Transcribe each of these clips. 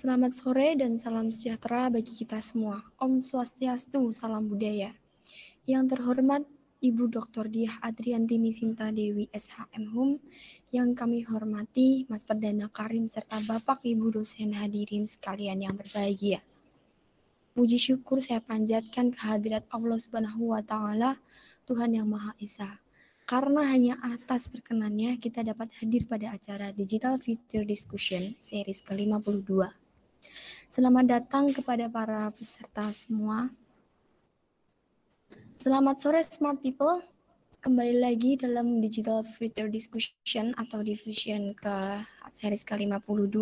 Selamat sore dan salam sejahtera bagi kita semua. Om Swastiastu, salam budaya. Yang terhormat Ibu Dr. Diah Adriantini Sinta Dewi SHM Hum, yang kami hormati Mas Perdana Karim serta Bapak Ibu dosen hadirin sekalian yang berbahagia. Puji syukur saya panjatkan kehadirat Allah Subhanahu wa Ta'ala, Tuhan yang Maha Esa. Karena hanya atas perkenannya kita dapat hadir pada acara Digital Future Discussion series ke-52. Selamat datang kepada para peserta semua. Selamat sore Smart People. Kembali lagi dalam Digital Future Discussion atau Division ke series ke-52.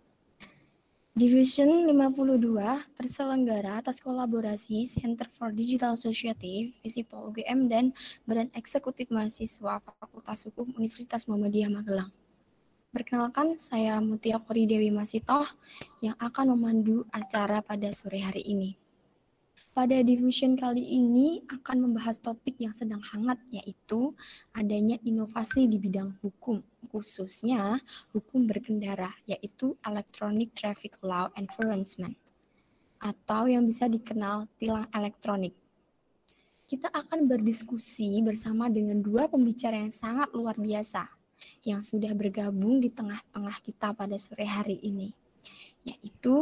Division 52 terselenggara atas kolaborasi Center for Digital Society, Visipol UGM, dan Badan Eksekutif Mahasiswa Fakultas Hukum Universitas Muhammadiyah Magelang. Perkenalkan, saya Mutia Kori Dewi Masitoh yang akan memandu acara pada sore hari ini. Pada division kali ini akan membahas topik yang sedang hangat, yaitu adanya inovasi di bidang hukum, khususnya hukum berkendara, yaitu Electronic Traffic Law Enforcement, atau yang bisa dikenal tilang elektronik. Kita akan berdiskusi bersama dengan dua pembicara yang sangat luar biasa, yang sudah bergabung di tengah-tengah kita pada sore hari ini, yaitu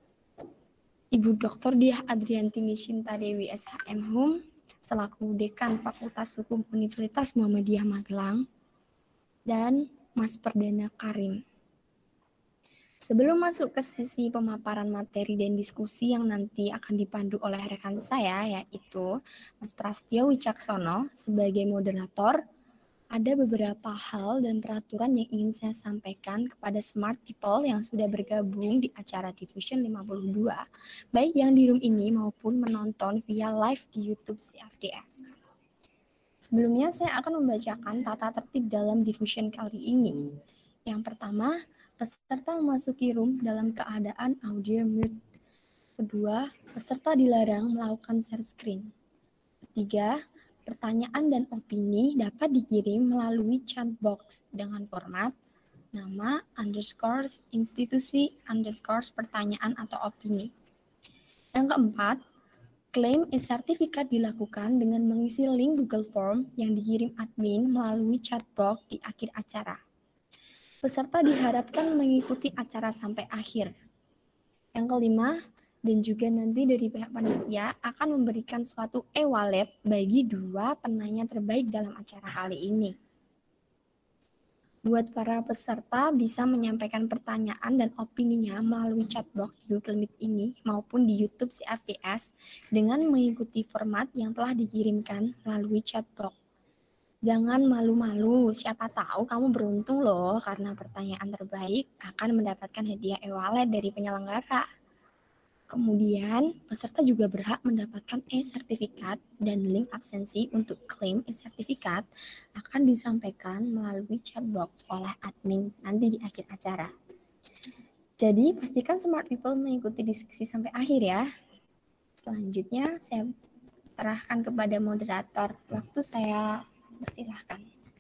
Ibu Dr. Diah Adriantini Sinta Dewi SHM Hum, selaku Dekan Fakultas Hukum Universitas Muhammadiyah Magelang, dan Mas Perdana Karim. Sebelum masuk ke sesi pemaparan materi dan diskusi yang nanti akan dipandu oleh rekan saya, yaitu Mas Prastyo Wicaksono sebagai moderator, ada beberapa hal dan peraturan yang ingin saya sampaikan kepada Smart People yang sudah bergabung di acara Division 52, baik yang di room ini maupun menonton via live di YouTube CFDS. Sebelumnya saya akan membacakan tata tertib dalam Division kali ini. Yang pertama, peserta memasuki room dalam keadaan audio mute. Kedua, peserta dilarang melakukan share screen. Ketiga, pertanyaan dan opini dapat dikirim melalui chat box dengan format nama, institusi, pertanyaan atau opini. Yang keempat, klaim e-sertifikat dilakukan dengan mengisi link Google Form yang dikirim admin melalui chat box di akhir acara. Peserta diharapkan mengikuti acara sampai akhir. Yang kelima, dan juga nanti dari pihak panitia akan memberikan suatu e-wallet bagi dua penanya terbaik dalam acara kali ini. Buat para peserta bisa menyampaikan pertanyaan dan opininya melalui chatbox di Google Meet ini maupun di YouTube CFDS dengan mengikuti format yang telah dikirimkan melalui chatbox. Jangan malu-malu, siapa tahu kamu beruntung loh karena pertanyaan terbaik akan mendapatkan hadiah e-wallet dari penyelenggara. Kemudian, peserta juga berhak mendapatkan e-sertifikat dan link absensi untuk klaim e-sertifikat akan disampaikan melalui chatbox oleh admin nanti di akhir acara. Jadi, pastikan Smart People mengikuti diskusi sampai akhir ya. Selanjutnya, saya serahkan kepada moderator. Waktu saya persilahkan.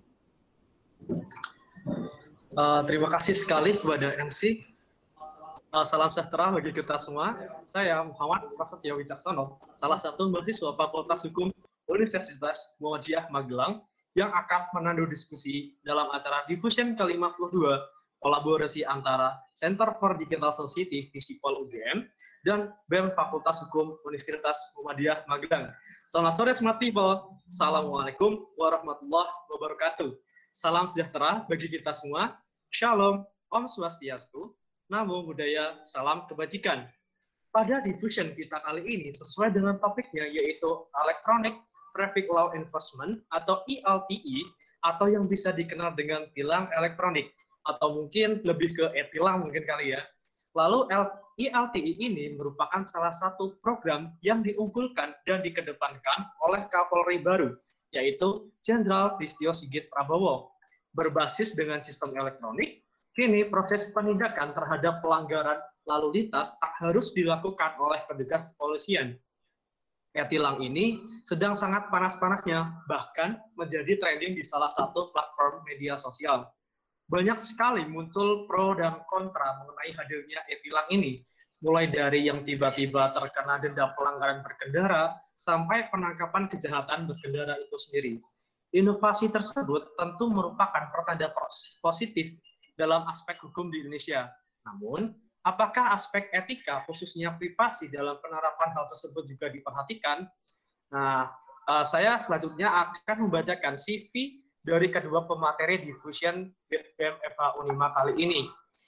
Terima kasih sekali kepada MC. Salam sejahtera bagi kita semua. Saya Muhammad Prasetyo Wicaksono, salah satu mahasiswa Fakultas Hukum Universitas Muhammadiyah Magelang yang akan menandu diskusi dalam acara Division ke-52 kolaborasi antara Center for Digital Society Visipol UGM dan BEM Fakultas Hukum Universitas Muhammadiyah Magelang. Selamat sore Smart People. Assalamualaikum warahmatullahi wabarakatuh. Salam sejahtera bagi kita semua. Shalom, Om Swastiastu. Namo Buddhaya, salam kebajikan. Pada division kita kali ini sesuai dengan topiknya yaitu Electronic Traffic Law Enforcement atau ELTE atau yang bisa dikenal dengan tilang elektronik atau mungkin lebih ke e-tilang mungkin kali ya. Lalu ELTE ini merupakan salah satu program yang diunggulkan dan dikedepankan oleh Kapolri baru yaitu Jenderal Listio Sigit Prabowo. Berbasis dengan sistem elektronik, kini proses penindakan terhadap pelanggaran lalu lintas tak harus dilakukan oleh petugas kepolisian. E-tilang ini sedang sangat panas-panasnya, bahkan menjadi trending di salah satu platform media sosial. Banyak sekali muncul pro dan kontra mengenai hadirnya e-tilang ini. mulai dari yang tiba-tiba terkena denda pelanggaran berkendara sampai penangkapan kejahatan berkendara itu sendiri. Inovasi tersebut tentu merupakan pertanda positif dalam aspek hukum di Indonesia. Namun, apakah aspek etika, khususnya privasi dalam penerapan hal tersebut juga diperhatikan? Nah, saya selanjutnya akan membacakan CV dari kedua pemateri di Fusion with BEM FH Unima kali ini.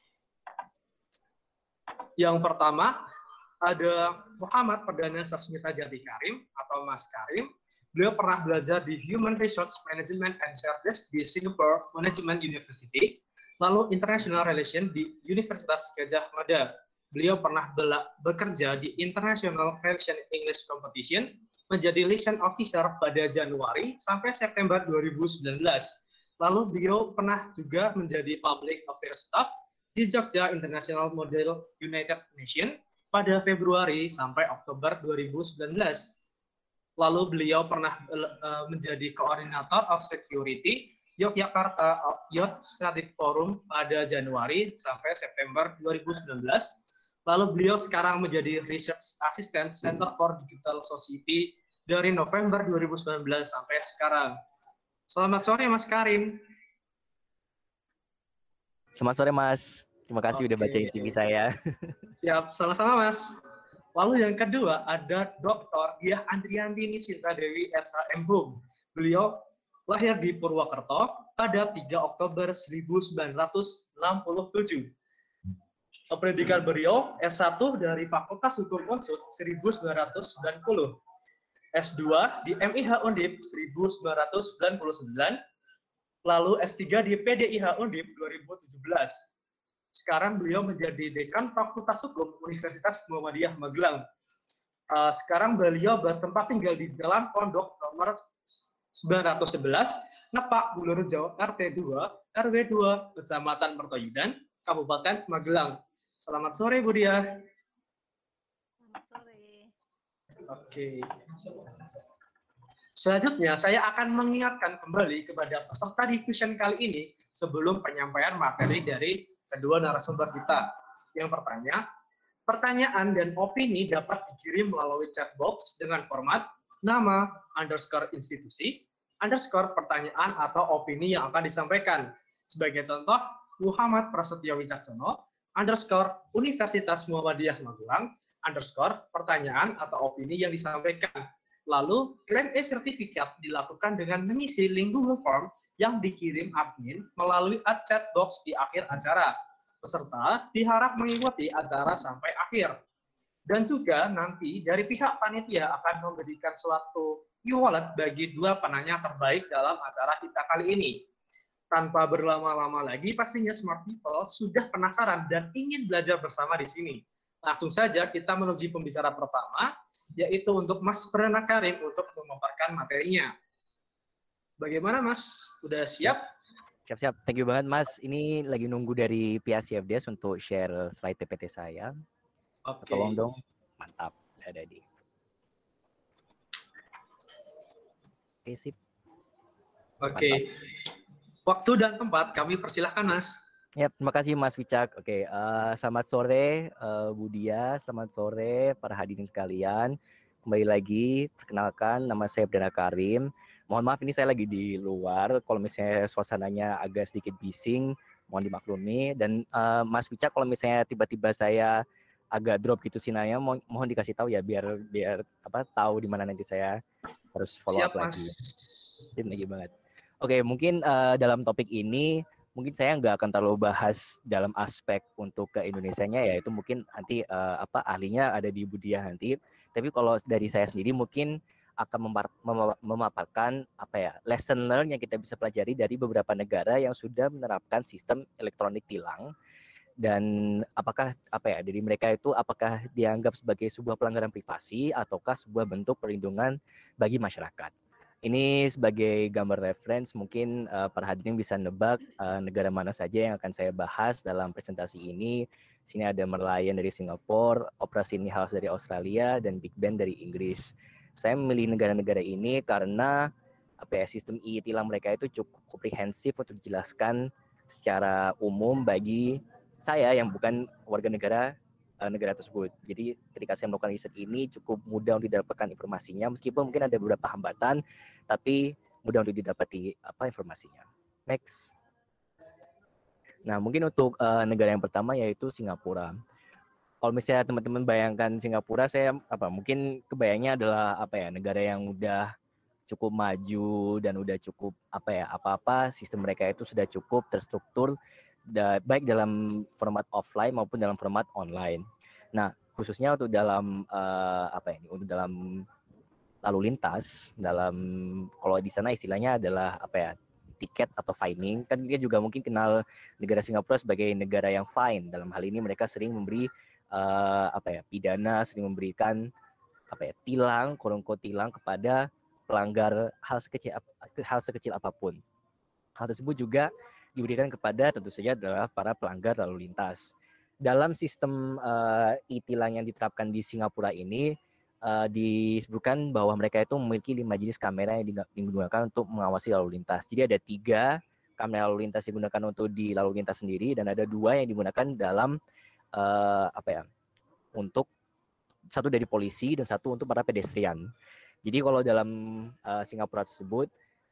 Yang pertama, ada Muhammad Perdana Sasmita Jati Karim atau Mas Karim. Beliau pernah belajar di Human Resource Management and Service di Singapore Management University, lalu International Relations di Universitas Gadjah Mada. Beliau pernah bekerja di International Relations English Competition, menjadi liaison officer pada Januari sampai September 2019. Lalu beliau pernah juga menjadi Public Affairs Staff di Jogja International Model United Nations pada Februari sampai Oktober 2019. Lalu beliau pernah menjadi Koordinator of Security Yogyakarta Youth Strategic Forum pada Januari sampai September 2019. Lalu beliau sekarang menjadi Research Assistant Center for Digital Society dari November 2019 sampai sekarang. Selamat sore Mas Karim. Selamat sore Mas, terima kasih udah bacain CV saya. Siap, sama-sama Mas. Lalu yang kedua ada Dr. Diah Andriantini Sinta Dewi SHM Hum. Beliau lahir di Purwokerto pada 3 Oktober 1967. Pendidikan beliau S1 dari Fakultas Hukum Unsud 1990. S2 di MIH Undip 1999. Lalu S3 di PDIH Undip 2017. Sekarang beliau menjadi Dekan Fakultas Hukum Universitas Muhammadiyah Magelang. Sekarang beliau bertempat tinggal di Jalan Pondok nomor 911, Nepak Bulurjo, RT 2, RW 2, Kecamatan Mertoyudan, Kabupaten Magelang. Selamat sore, Bu Diah. Selamat sore. Oke. Selanjutnya, saya akan mengingatkan kembali kepada peserta diffusion kali ini sebelum penyampaian materi dari kedua narasumber kita. Yang pertama, pertanyaan dan opini dapat dikirim melalui chat box dengan format nama, _institusi, _pertanyaan atau opini yang akan disampaikan. Sebagai contoh, Muhammad Prasetyo Wicaksono, _Universitas Muhammadiyah Magelang, _pertanyaan atau opini yang disampaikan. Lalu, klaim e-sertifikat dilakukan dengan mengisi link Google Form yang dikirim admin melalui chat box di akhir acara. Peserta diharap mengikuti acara sampai akhir. Dan juga nanti dari pihak panitia akan memberikan suatu e-wallet bagi dua penanya terbaik dalam acara kita kali ini. Tanpa berlama-lama lagi, pastinya smart people sudah penasaran dan ingin belajar bersama di sini. Langsung saja kita menuju pembicara pertama, yaitu untuk Mas Perdana Karim untuk memaparkan materinya. Bagaimana Mas? Udah siap? Siap-siap, thank you banget Mas. Ini lagi nunggu dari pihak CFDS untuk share slide PPT saya. Oke. Tolong dong, mantap. Ada di. Oke, sip. Oke. Waktu dan tempat kami persilahkan Mas. Ya, terima kasih Mas Wicak. Oke, selamat sore Bu Dia, selamat sore para hadirin sekalian. Kembali lagi, perkenalkan nama saya Perdana Karim. Mohon maaf ini saya lagi di luar, kalau misalnya suasananya agak sedikit bising, mohon dimaklumi. Dan Mas Wicak kalau misalnya tiba-tiba saya agak drop gitu sinyalnya, mohon dikasih tahu ya biar tahu di mana nanti saya harus follow up lagi. Siap lagi banget. Oke, mungkin dalam topik ini mungkin saya nggak akan terlalu bahas dalam aspek untuk ke Indonesianya ya, itu mungkin nanti ahlinya ada di Bu Diah nanti. Tapi kalau dari saya sendiri mungkin akan memaparkan lesson learn yang kita bisa pelajari dari beberapa negara yang sudah menerapkan sistem elektronik tilang, dan apakah dari mereka itu apakah dianggap sebagai sebuah pelanggaran privasi ataukah sebuah bentuk perlindungan bagi masyarakat. Ini sebagai gambar reference, mungkin para hadirin bisa nebak negara mana saja yang akan saya bahas dalam presentasi ini. Sini ada Merlion dari Singapura, Opera Sydney House dari Australia, dan Big Ben dari Inggris. Saya memilih negara-negara ini karena sistem e-tilang mereka itu cukup komprehensif untuk dijelaskan secara umum bagi saya yang bukan warga negara negara tersebut. Jadi ketika saya melakukan riset ini cukup mudah untuk didapatkan informasinya, meskipun mungkin ada beberapa hambatan, tapi mudah untuk didapati informasinya. Next. Nah, mungkin untuk negara yang pertama yaitu Singapura. Kalau misalnya teman-teman bayangkan Singapura, saya mungkin kebayangnya adalah negara yang udah cukup maju dan udah cukup apa-apa sistem mereka itu sudah cukup terstruktur baik dalam format offline maupun dalam format online. Nah, khususnya untuk dalam untuk dalam lalu lintas, kalau di sana istilahnya adalah tiket atau fining, kan dia juga mungkin kenal negara Singapura sebagai negara yang fine. Dalam hal ini mereka sering memberi pidana, sering memberikan tilang, quote-unquote tilang kepada pelanggar hal sekecil apapun. Hal tersebut juga diberikan kepada tentu saja adalah para pelanggar lalu lintas. Dalam sistem e-tilang yang diterapkan di Singapura ini disebutkan bahwa mereka itu memiliki 5 jenis kamera yang digunakan untuk mengawasi lalu lintas. Jadi ada 3 kamera lalu lintas digunakan untuk di lalu lintas sendiri, dan ada 2 yang digunakan dalam untuk satu dari polisi dan satu untuk para pedestrian. Jadi kalau dalam Singapura tersebut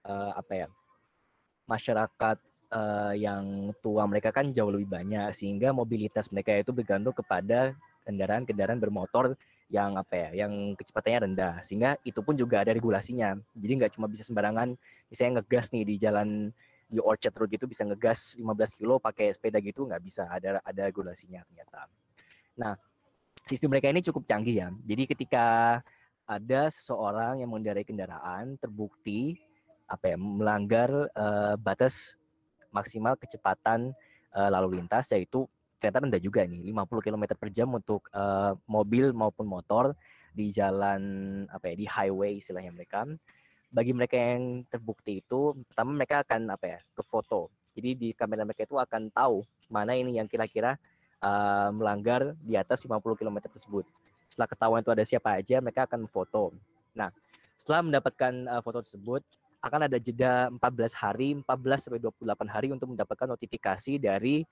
masyarakat yang tua mereka kan jauh lebih banyak, sehingga mobilitas mereka itu bergantung kepada kendaraan bermotor yang yang kecepatannya rendah, sehingga itu pun juga ada regulasinya. Jadi nggak cuma bisa sembarangan misalnya ngegas nih di jalan di Orchard Road gitu bisa ngegas 15 kilo pakai sepeda gitu, nggak bisa, ada regulasinya ternyata. Nah, sistem mereka ini cukup canggih ya. Jadi ketika ada seseorang yang mengendarai kendaraan terbukti melanggar batas maksimal kecepatan lalu lintas, yaitu ternyata rendah juga nih, 50 km per jam untuk mobil maupun motor di jalan di highway istilahnya mereka. Bagi mereka yang terbukti itu, pertama mereka akan ke foto. Jadi di kamera mereka itu akan tahu mana ini yang kira-kira melanggar di atas 50 km tersebut. Setelah ketahuan itu ada siapa aja, mereka akan foto. Nah, setelah mendapatkan foto tersebut, akan ada jeda 14 hari, 14 sampai 28 hari untuk mendapatkan notifikasi dari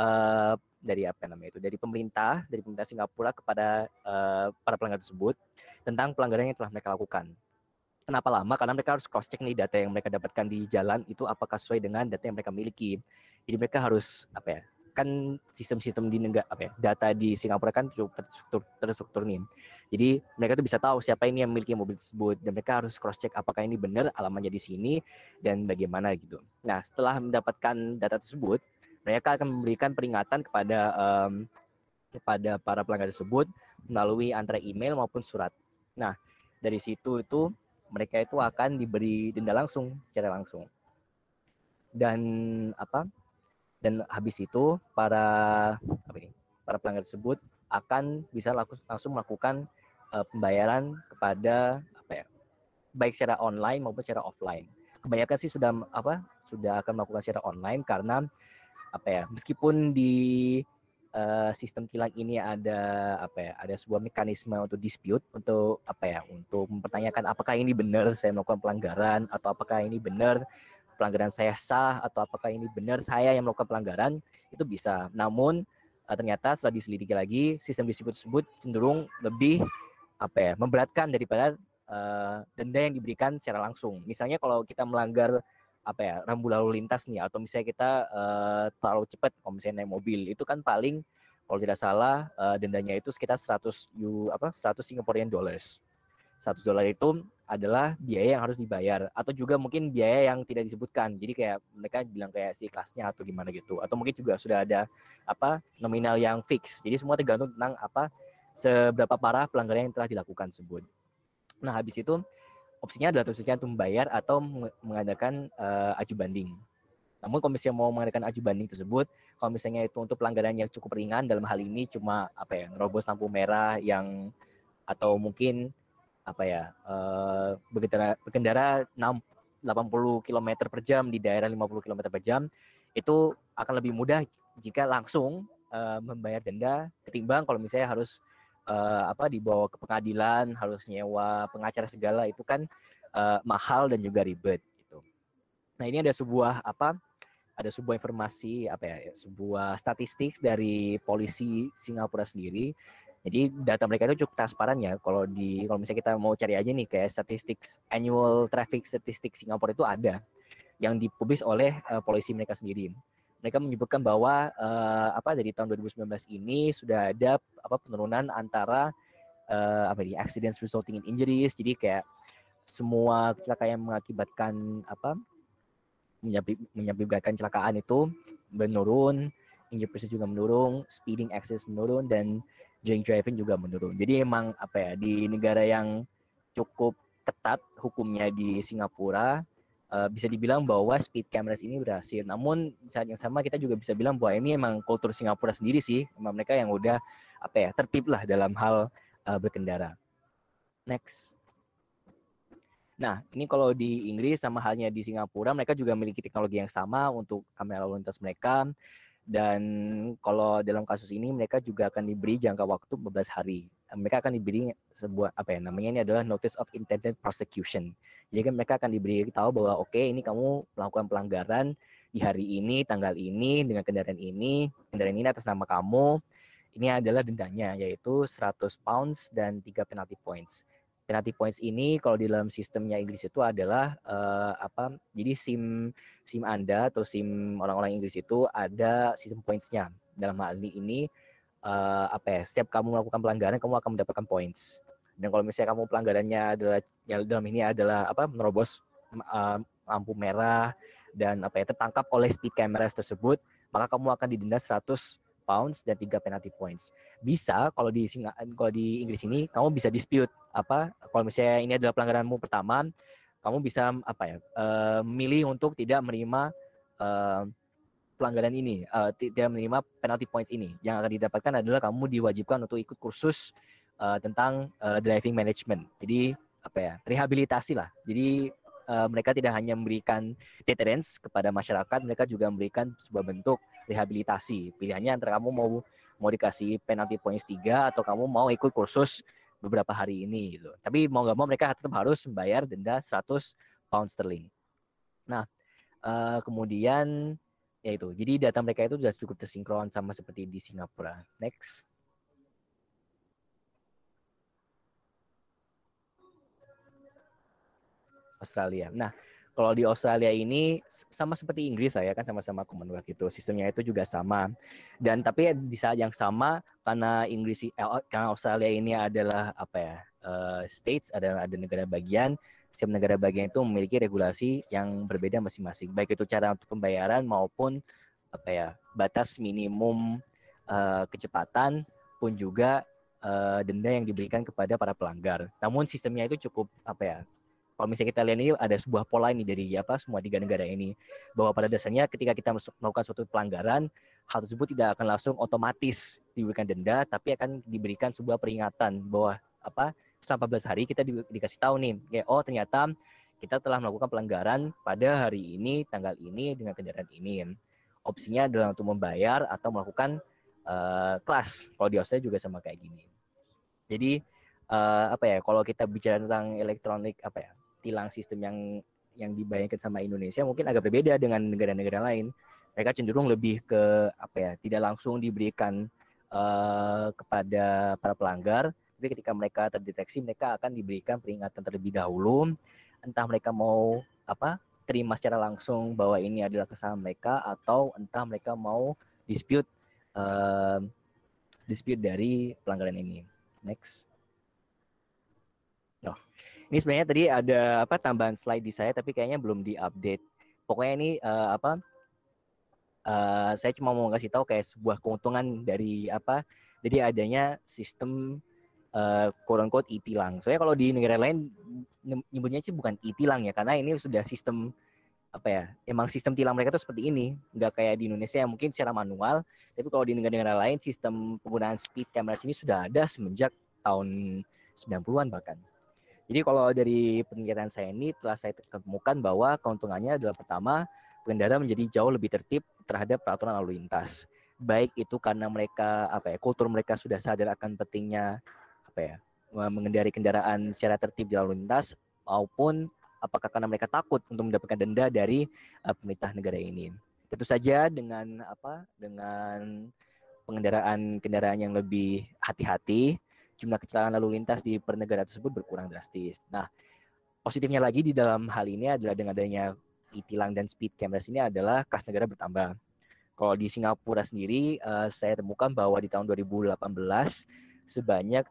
dari pemerintah Singapura kepada para pelanggar tersebut tentang pelanggaran yang telah mereka lakukan. Kenapa lama? Karena mereka harus cross check nih data yang mereka dapatkan di jalan itu apakah sesuai dengan data yang mereka miliki. Jadi mereka harus kan sistem-sistem di negara data di Singapura kan cukup terstruktur nih. Jadi mereka tuh bisa tahu siapa ini yang memiliki mobil tersebut, dan mereka harus cross check apakah ini benar alamatnya di sini dan bagaimana gitu. Nah, setelah mendapatkan data tersebut, mereka akan memberikan peringatan kepada para pelanggar tersebut melalui antara email maupun surat. Nah, dari situ itu mereka itu akan diberi denda secara langsung. Dan habis itu para pelanggar tersebut akan bisa langsung melakukan pembayaran kepada baik secara online maupun secara offline. Kebanyakan sih sudah akan melakukan secara online karena meskipun di sistem tilang ini ada ada sebuah mekanisme untuk dispute, untuk untuk mempertanyakan apakah ini benar saya melakukan pelanggaran, atau apakah ini benar pelanggaran saya sah, atau apakah ini benar saya yang melakukan pelanggaran, itu bisa. Namun ternyata setelah diselidiki lagi, sistem dispute tersebut cenderung lebih memberatkan daripada denda yang diberikan secara langsung. Misalnya kalau kita melanggar rambu lalu lintas nih, atau misalnya kita terlalu cepat kalau misalnya naik mobil, itu kan paling kalau tidak salah dendanya itu sekitar 100 Singaporean dollars. $100 itu adalah biaya yang harus dibayar, atau juga mungkin biaya yang tidak disebutkan. Jadi kayak mereka bilang kayak si kelasnya atau gimana gitu, atau mungkin juga sudah ada nominal yang fix. Jadi semua tergantung tentang seberapa parah pelanggaran yang telah dilakukan tersebut. Nah, habis itu opsinya adalah tentunya untuk membayar atau mengadakan aju banding. Namun kalau misalnya mau mengadakan aju banding tersebut, kalau misalnya itu untuk pelanggaran yang cukup ringan, dalam hal ini cuma nerobos lampu merah yang, atau mungkin berkendara 80 km per jam di daerah 50 km per jam, itu akan lebih mudah jika langsung membayar denda ketimbang kalau misalnya harus dibawa ke pengadilan, harus nyewa pengacara segala, itu kan mahal dan juga ribet gitu. Nah, ini ada sebuah ada sebuah informasi sebuah statistik dari polisi Singapura sendiri. Jadi data mereka itu cukup transparan ya. Kalau misalnya kita mau cari aja nih kayak statistik annual traffic statistik Singapura itu ada yang dipublis oleh polisi mereka sendiri. Mereka menyebutkan bahwa dari tahun 2019 ini sudah ada penurunan antara accidents resulting in injuries. Jadi kayak semua kecelakaan yang mengakibatkan menyebabkan kecelakaan itu menurun, injury juga menurun, speeding access menurun, dan drink driving juga menurun. Jadi emang di negara yang cukup ketat hukumnya di Singapura, bisa dibilang bahwa speed cameras ini berhasil. Namun saat yang sama kita juga bisa bilang bahwa ini emang kultur Singapura sendiri sih, emang mereka yang udah tertib lah dalam hal berkendara. Next. Nah, ini kalau di Inggris sama halnya di Singapura, mereka juga memiliki teknologi yang sama untuk kamera lalu lintas mereka. Dan kalau dalam kasus ini, mereka juga akan diberi jangka waktu 14 hari. Mereka akan diberi sebuah, ini adalah Notice of Intended Prosecution. Jadi kan mereka akan diberi tahu bahwa, oke, ini kamu melakukan pelanggaran di hari ini, tanggal ini, dengan kendaraan ini atas nama kamu. Ini adalah dendanya, yaitu 100 pounds dan 3 penalty points. Penalty points ini kalau di dalam sistemnya Inggris itu adalah jadi SIM Anda atau SIM orang-orang Inggris itu ada sistem points-nya. Dalam hal ini setiap kamu melakukan pelanggaran kamu akan mendapatkan points. Dan kalau misalnya kamu pelanggarannya adalah dalam ini adalah menerobos lampu merah dan tertangkap oleh speed cameras tersebut, maka kamu akan didenda 100 pounds dan 3 penalty points. Bisa kalau di Inggris ini kamu bisa dispute kalau misalnya ini adalah pelanggaranmu pertama, kamu bisa memilih untuk tidak menerima pelanggaran ini, tidak menerima penalty points ini. Yang akan didapatkan adalah kamu diwajibkan untuk ikut kursus tentang driving management. Jadi rehabilitasi lah. Jadi mereka tidak hanya memberikan deterrence kepada masyarakat, mereka juga memberikan sebuah bentuk rehabilitasi. Pilihannya antara kamu mau dikasih penalty points 3 atau kamu mau ikut kursus beberapa hari ini gitu. Tapi mau nggak mau mereka tetap harus membayar denda 100 pound sterling. Nah, kemudian ya itu. Jadi data mereka itu sudah cukup tersinkron sama seperti di Singapura. Next. Australia. Nah, kalau di Australia ini sama seperti Inggris saya kan sama-sama Commonwealth gitu. Sistemnya itu juga sama. Dan tapi di saat yang sama karena karena Australia ini adalah states, ada negara bagian, setiap negara bagian itu memiliki regulasi yang berbeda masing-masing. Baik itu cara untuk pembayaran maupun batas minimum kecepatan pun juga denda yang diberikan kepada para pelanggar. Namun sistemnya itu cukup kalau misalnya kita lihat ini ada sebuah pola ini dari semua 3 negara ini, bahwa pada dasarnya ketika kita melakukan suatu pelanggaran, hal tersebut tidak akan langsung otomatis diberikan denda, tapi akan diberikan sebuah peringatan bahwa setelah 14 hari kita dikasih tahu nih, kayak ternyata kita telah melakukan pelanggaran pada hari ini, tanggal ini dengan kendaraan ini. Opsinya adalah untuk membayar atau melakukan kelas. Kalau di Australia juga sama kayak gini. Jadi kalau kita bicara tentang elektronik tilang sistem yang dibayangkan sama Indonesia mungkin agak berbeda dengan negara-negara lain. Mereka cenderung lebih ke tidak langsung diberikan kepada para pelanggar, tapi ketika mereka terdeteksi mereka akan diberikan peringatan terlebih dahulu. Entah mereka mau terima secara langsung bahwa ini adalah kesalahan mereka, atau entah mereka mau dispute dari pelanggaran ini. Next. Ini sebenarnya tadi ada tambahan slide di saya, tapi kayaknya belum diupdate. Pokoknya ini saya cuma mau ngasih tahu kayak sebuah keuntungan dari jadi adanya sistem quote-unquote e-tilang. Soalnya kalau di negara lain nyebutnya sih bukan e-tilang ya, karena ini sudah sistem emang sistem tilang mereka tuh seperti ini, nggak kayak di Indonesia yang mungkin secara manual. Tapi kalau di negara-negara lain sistem penggunaan speed cameras ini sudah ada semenjak tahun 90-an bahkan. Jadi kalau dari penelitian saya ini telah saya temukan bahwa keuntungannya adalah pertama, pengendara menjadi jauh lebih tertib terhadap peraturan lalu lintas. Baik itu karena mereka kultur mereka sudah sadar akan pentingnya mengendari kendaraan secara tertib di lalu lintas, maupun apakah karena mereka takut untuk mendapatkan denda dari pemerintah negara ini. Tentu saja dengan kendaraan yang lebih hati-hati, jumlah kecelakaan lalu lintas di per negara tersebut berkurang drastis. Nah, positifnya lagi di dalam hal ini adalah dengan adanya e-tilang dan speed cameras ini adalah kas negara bertambah. Kalau di Singapura sendiri, saya temukan bahwa di tahun 2018 sebanyak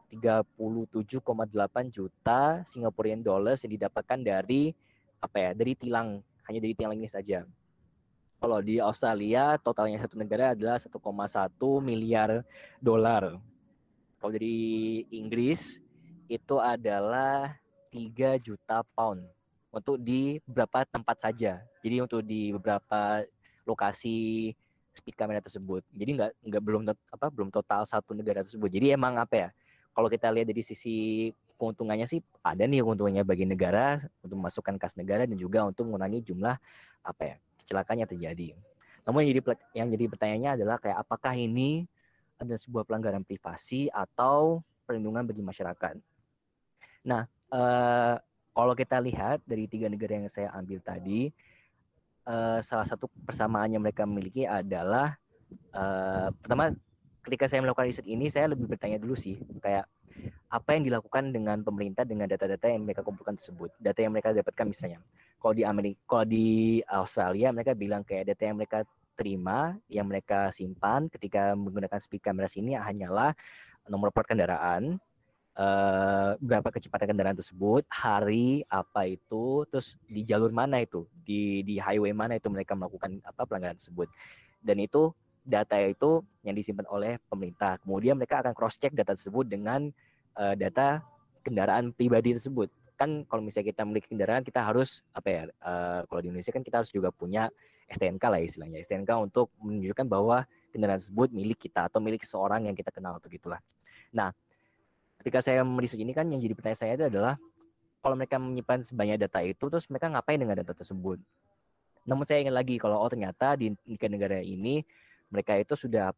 37,8 juta Singaporean dollars yang didapatkan dari tilang, hanya dari tilang ini saja. Kalau di Australia totalnya satu negara adalah 1,1 miliar dolar. Kalau dari Inggris itu adalah 3 juta pound untuk di beberapa tempat saja. Jadi untuk di beberapa lokasi speed camera tersebut. Jadi belum total satu negara tersebut. Jadi emang kalau kita lihat dari sisi keuntungannya sih ada nih keuntungannya bagi negara untuk memasukkan kas negara dan juga untuk mengurangi jumlah kecelakaan yang terjadi. Namun yang jadi pertanyaannya adalah apakah ini ada sebuah pelanggaran privasi atau perlindungan bagi masyarakat. Nah, kalau kita lihat dari 3 negara yang saya ambil tadi, salah satu persamaan yang mereka miliki adalah pertama, ketika saya melakukan riset ini, saya lebih bertanya dulu sih, apa yang dilakukan dengan pemerintah dengan data-data yang mereka kumpulkan tersebut, data yang mereka dapatkan misalnya. Kalau di Australia mereka bilang data yang mereka terima, yang mereka simpan ketika menggunakan speed cameras ini hanyalah nomor plat kendaraan, berapa kecepatan kendaraan tersebut, hari apa itu, terus di jalur mana itu, di highway mana itu mereka melakukan pelanggaran tersebut. Dan itu data itu yang disimpan oleh pemerintah. Kemudian mereka akan cross check data tersebut dengan data kendaraan pribadi tersebut. Kan kalau misalnya kita memiliki kendaraan, kita harus kalau di Indonesia kan kita harus juga punya STNK lah istilahnya, STNK untuk menunjukkan bahwa kendaraan tersebut milik kita atau milik seorang yang kita kenal atau gitulah. Nah, ketika saya meriset ini kan yang jadi pertanyaan saya itu adalah kalau mereka menyimpan sebanyak data itu, terus mereka ngapain dengan data tersebut? Namun saya ingat lagi kalau ternyata di negara ini mereka itu sudah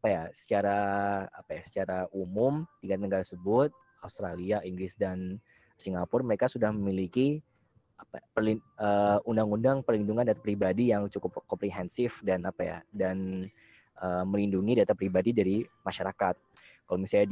secara umum 3 negara tersebut, Australia, Inggris dan Singapura, mereka sudah memiliki undang-undang perlindungan data pribadi yang cukup komprehensif dan melindungi data pribadi dari masyarakat. Kalau misalnya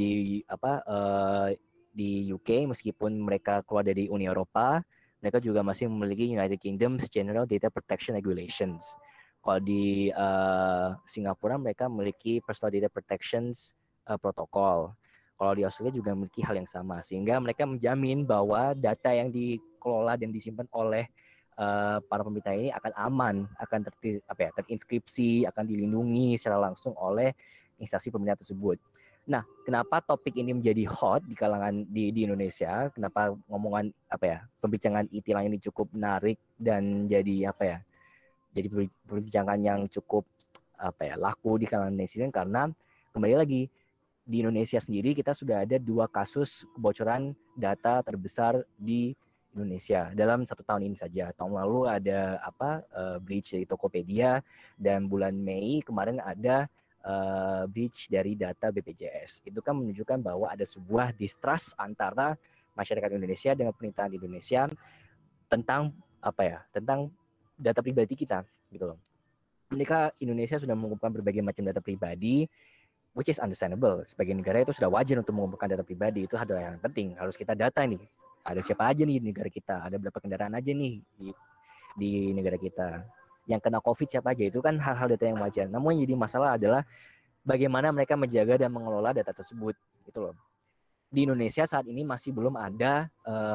di UK, meskipun mereka keluar dari Uni Eropa, mereka juga masih memiliki United Kingdom's General Data Protection Regulations. Kalau di Singapura mereka memiliki Personal Data Protections Protocol. Kalau di Australia juga memiliki hal yang sama, sehingga mereka menjamin bahwa data yang dikelola dan disimpan oleh para pemerintah ini akan aman, akan terinskripsi, akan dilindungi secara langsung oleh instansi pemerintah tersebut. Nah, kenapa topik ini menjadi hot di kalangan di Indonesia? Kenapa ngomongan perbincangan e-tilang ini cukup menarik dan jadi jadi perbincangan yang cukup laku di kalangan netizen? Karena kembali lagi di Indonesia sendiri kita sudah ada 2 kasus kebocoran data terbesar di Indonesia dalam 1 tahun ini saja. Tahun lalu ada breach dari Tokopedia, dan bulan Mei kemarin ada breach dari data BPJS. Itu kan menunjukkan bahwa ada sebuah distrust antara masyarakat Indonesia dengan pemerintahan di Indonesia tentang tentang data pribadi kita gitu loh. Mereka Indonesia sudah mengumpulkan berbagai macam data pribadi, which is understandable. Sebagai negara itu sudah wajar untuk mengumpulkan data pribadi, itu adalah yang penting. Harus kita data nih, ada siapa aja nih di negara kita, ada berapa kendaraan aja nih di negara kita, yang kena COVID siapa aja, itu kan hal-hal data yang wajar. Namun yang jadi masalah adalah bagaimana mereka menjaga dan mengelola data tersebut gitu loh. Di Indonesia saat ini masih belum ada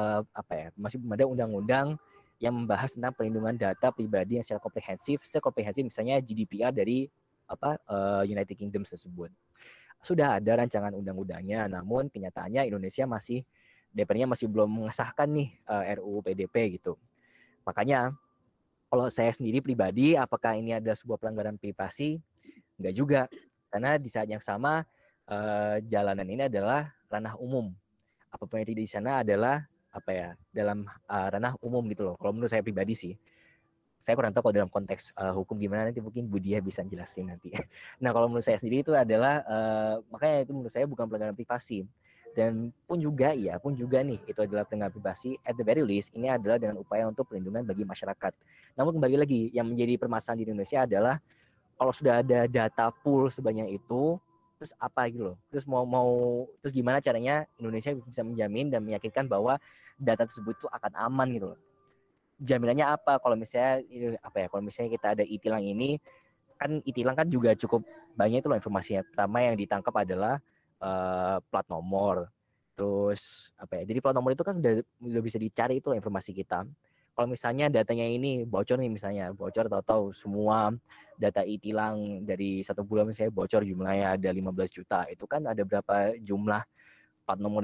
masih belum ada undang-undang yang membahas tentang perlindungan data pribadi yang secara komprehensif misalnya GDPR dari United Kingdom tersebut. Sudah ada rancangan undang-undangnya, namun kenyataannya Indonesia DPR-nya masih belum mengesahkan nih RUU PDP gitu. Makanya kalau saya sendiri pribadi, apakah ini ada sebuah pelanggaran privasi? Enggak juga, karena di saat yang sama jalanan ini adalah ranah umum. Apapun yang di sana adalah dalam ranah umum gitu loh. Kalau menurut saya pribadi sih. Saya kurang tahu kalau dalam konteks hukum gimana, nanti mungkin Budia bisa jelasin nanti. Nah, kalau menurut saya sendiri itu adalah makanya itu menurut saya bukan pelanggaran privasi. Dan pun juga nih itu adalah pelanggaran privasi, at the very least ini adalah dengan upaya untuk perlindungan bagi masyarakat. Namun kembali lagi yang menjadi permasalahan di Indonesia adalah kalau sudah ada data pool sebanyak itu, terus apa gitu loh? Terus terus gimana caranya Indonesia bisa menjamin dan meyakinkan bahwa data tersebut itu akan aman gitu loh? Jaminannya apa? Kalau misalnya kalau misalnya kita ada e-tilang ini, kan e-tilang kan juga cukup banyak itu loh informasinya. Pertama yang ditangkap adalah plat nomor. Terus jadi plat nomor itu kan udah bisa dicari itu loh informasi kita. Kalau misalnya datanya ini bocor nih, misalnya bocor tahu-tahu semua data e-tilang dari 1 bulan misalnya bocor jumlahnya ada 15 juta, itu kan ada berapa jumlah plat nomor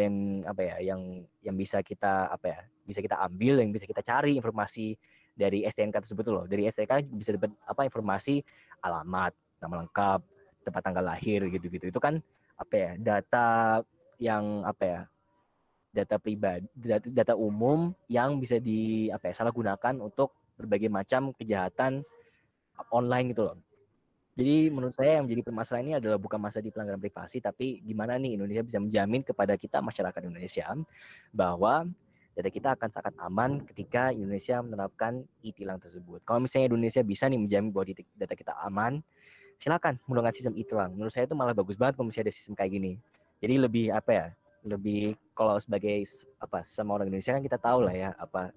yang bisa kita bisa kita ambil, yang bisa kita cari informasi dari STNK tersebut loh. Dari STNK bisa dapat informasi alamat, nama lengkap, tempat tanggal lahir gitu-gitu. Itu kan data yang data pribadi, data umum yang bisa salah gunakan untuk berbagai macam kejahatan online gitu loh. Jadi menurut saya yang menjadi permasalahan ini adalah bukan masalah di pelanggaran privasi, tapi gimana nih Indonesia bisa menjamin kepada kita masyarakat Indonesia bahwa data kita akan sangat aman ketika Indonesia menerapkan e-tilang tersebut. Kalau misalnya Indonesia bisa nih menjamin bahwa data kita aman, silakan menggunakan sistem e-tilang. Menurut saya itu malah bagus banget kalau misalnya ada sistem kayak gini. Jadi lebih lebih kalau sebagai sama orang Indonesia kan kita tahu lah ya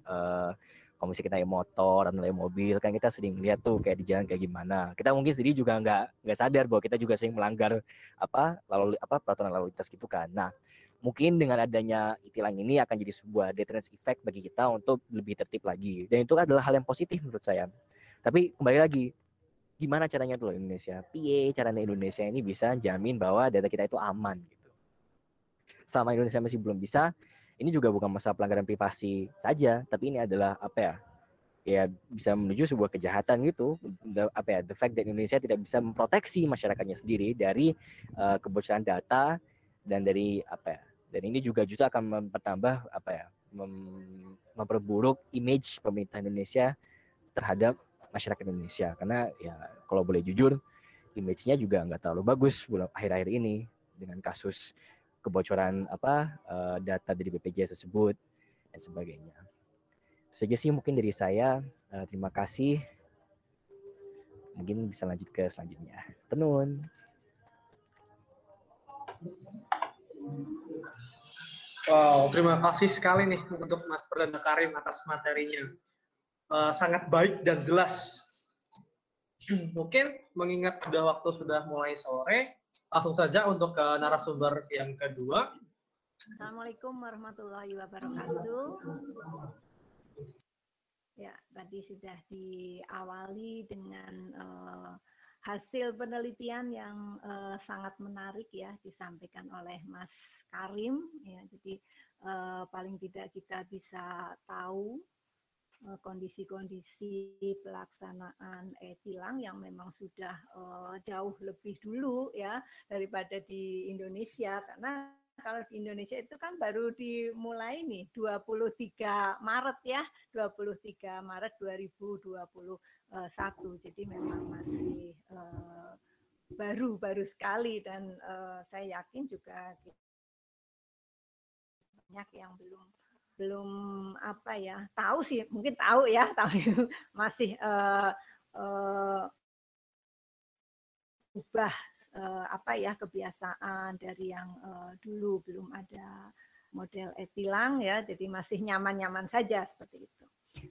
kalau misalnya kita naik motor atau naik mobil kan kita sering lihat tuh kayak di jalan kayak gimana. Kita mungkin sendiri juga nggak sadar bahwa kita juga sering melanggar peraturan lalu lintas gitu kan. Nah, mungkin dengan adanya e-tilang ini akan jadi sebuah deterrence effect bagi kita untuk lebih tertib lagi. Dan itu adalah hal yang positif menurut saya. Tapi kembali lagi, gimana caranya tuh Indonesia? Caranya Indonesia ini bisa jamin bahwa data kita itu aman gitu. Selama Indonesia masih belum bisa, ini juga bukan masalah pelanggaran privasi saja, tapi ini adalah ya bisa menuju sebuah kejahatan gitu. The fact that Indonesia tidak bisa memproteksi masyarakatnya sendiri dari kebocoran data dan dari dan ini juga justru akan mempertambah memperburuk image pemerintah Indonesia terhadap masyarakat Indonesia, karena ya kalau boleh jujur image-nya juga nggak terlalu bagus akhir-akhir ini dengan kasus kebocoran data dari BPJS tersebut dan sebagainya. Itu saja sih mungkin dari saya. Terima kasih. Mungkin bisa lanjut ke selanjutnya. Tenun. Wow, terima kasih sekali nih untuk Mas Perdana Karim atas materinya. Sangat baik dan jelas. Mungkin mengingat waktu sudah mulai sore, langsung saja untuk ke narasumber yang kedua. Assalamualaikum warahmatullahi wabarakatuh. Ya, tadi sudah diawali dengan hasil penelitian yang sangat menarik ya disampaikan oleh Mas Karim. Ya, jadi paling tidak kita bisa tahu kondisi-kondisi pelaksanaan e-tilang yang memang sudah jauh lebih dulu ya daripada di Indonesia, karena kalau di Indonesia itu kan baru dimulai nih 23 Maret ya, 23 Maret 2021. Jadi memang masih baru sekali dan saya yakin juga banyak yang belum tahu sih, mungkin tahu ya, tahu masih ubah kebiasaan dari yang dulu belum ada model e-tilang ya, jadi masih nyaman-nyaman saja seperti itu.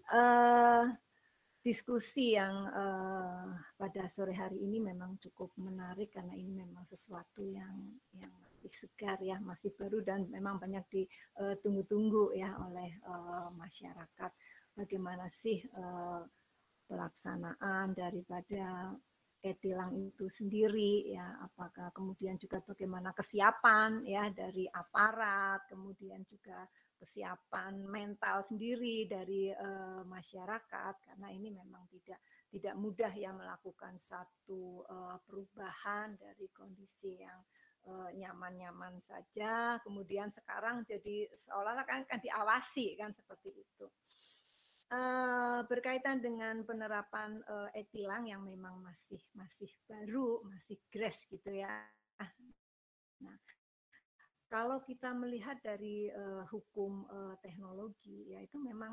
Diskusi yang pada sore hari ini memang cukup menarik karena ini memang sesuatu yang masih segar ya, masih baru dan memang banyak ditunggu-tunggu ya oleh masyarakat. Bagaimana sih pelaksanaan daripada e-tilang itu sendiri ya, apakah kemudian juga bagaimana kesiapan ya dari aparat, kemudian juga kesiapan mental sendiri dari masyarakat, karena ini memang tidak mudah ya melakukan satu perubahan dari kondisi yang nyaman-nyaman saja, kemudian sekarang jadi seolah-olah kan diawasi kan seperti itu. Berkaitan dengan penerapan e-tilang yang memang masih baru, masih grass gitu ya. Nah, kalau kita melihat dari hukum teknologi, ya itu memang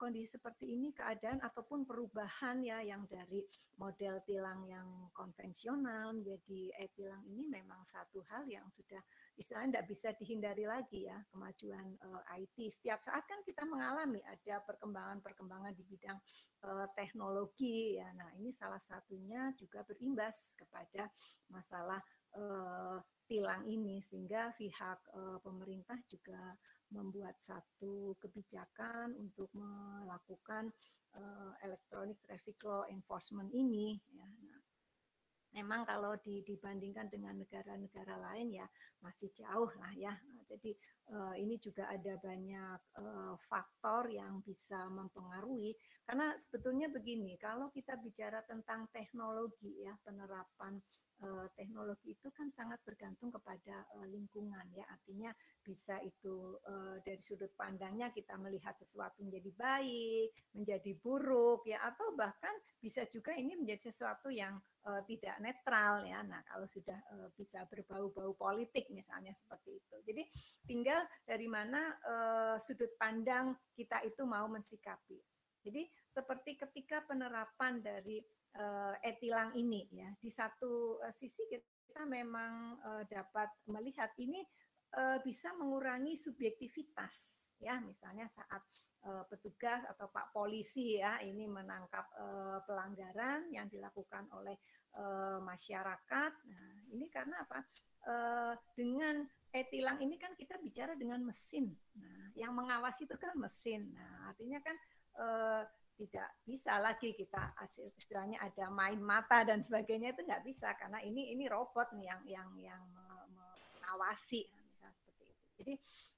kondisi seperti ini, keadaan ataupun perubahan ya yang dari model tilang yang konvensional menjadi e-tilang ini memang satu hal yang sudah istilahnya tidak bisa dihindari lagi ya, kemajuan IT. Setiap saat kan kita mengalami ada perkembangan-perkembangan di bidang teknologi ya. Nah, ini salah satunya juga berimbas kepada masalah tilang ini, sehingga pihak pemerintah juga membuat satu kebijakan untuk melakukan electronic traffic law enforcement ini ya. Nah, memang kalau dibandingkan dengan negara-negara lain ya masih jauh lah ya. Jadi ini juga ada banyak faktor yang bisa mempengaruhi, karena sebetulnya begini, kalau kita bicara tentang teknologi ya, penerapan teknologi itu kan sangat bergantung kepada lingkungan ya, artinya bisa itu dari sudut pandangnya kita melihat sesuatu menjadi baik, menjadi buruk ya, atau bahkan bisa juga ini menjadi sesuatu yang tidak netral ya. Nah, kalau sudah bisa berbau-bau politik misalnya seperti itu. Jadi tinggal dari mana sudut pandang kita itu mau mensikapi. Jadi seperti ketika penerapan dari e-tilang ini ya, di satu sisi kita memang dapat melihat ini bisa mengurangi subjektivitas ya, misalnya saat petugas atau Pak Polisi ya ini menangkap pelanggaran yang dilakukan oleh masyarakat. Nah, ini karena apa? Dengan e-tilang ini kan kita bicara dengan mesin. Nah, yang mengawasi itu kan mesin. Nah, artinya kan tidak bisa lagi kita istilahnya ada main mata dan sebagainya, itu nggak bisa karena ini robot nih yang mengawasi misalnya seperti itu. Jadi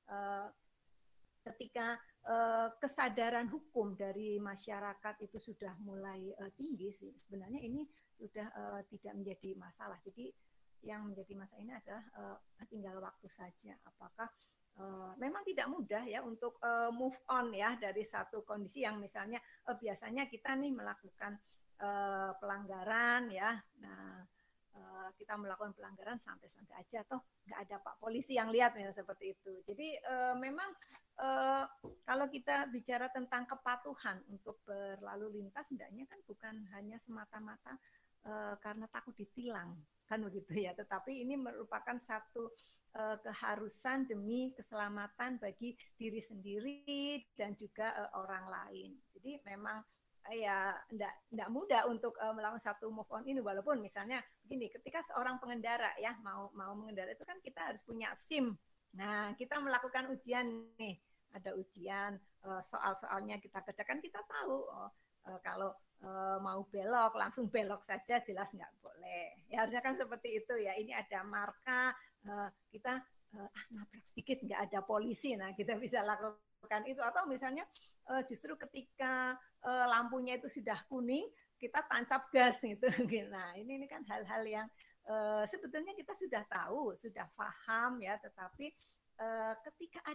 ketika kesadaran hukum dari masyarakat itu sudah mulai tinggi sih, sebenarnya ini sudah tidak menjadi masalah. Jadi yang menjadi masalah ini adalah tinggal waktu saja. Apakah memang tidak mudah ya untuk move on ya dari satu kondisi yang misalnya biasanya kita nih melakukan pelanggaran ya. Nah, kita melakukan pelanggaran santai-santai aja, toh nggak ada Pak Polisi yang lihat ya, seperti itu. Jadi memang kalau kita bicara tentang kepatuhan untuk berlalu lintas, hendaknya kan bukan hanya semata-mata karena takut ditilang kan begitu ya, tetapi ini merupakan satu keharusan demi keselamatan bagi diri sendiri dan juga orang lain. Jadi memang ya enggak mudah untuk melakukan satu move on ini, walaupun misalnya begini, ketika seorang pengendara ya mau mengendara itu kan kita harus punya SIM. Nah, kita melakukan ujian nih, ada ujian soal-soalnya kita kerjakan, kita tahu kalau mau belok langsung belok saja jelas nggak boleh. Ya harusnya kan seperti itu ya. Ini ada marka, kita nabrak sedikit nggak ada polisi, nah kita bisa lakukan itu. Atau misalnya justru ketika lampunya itu sudah kuning, kita tancap gas gitu. Nah ini kan hal-hal yang sebetulnya kita sudah tahu, sudah paham ya, tetapi ketika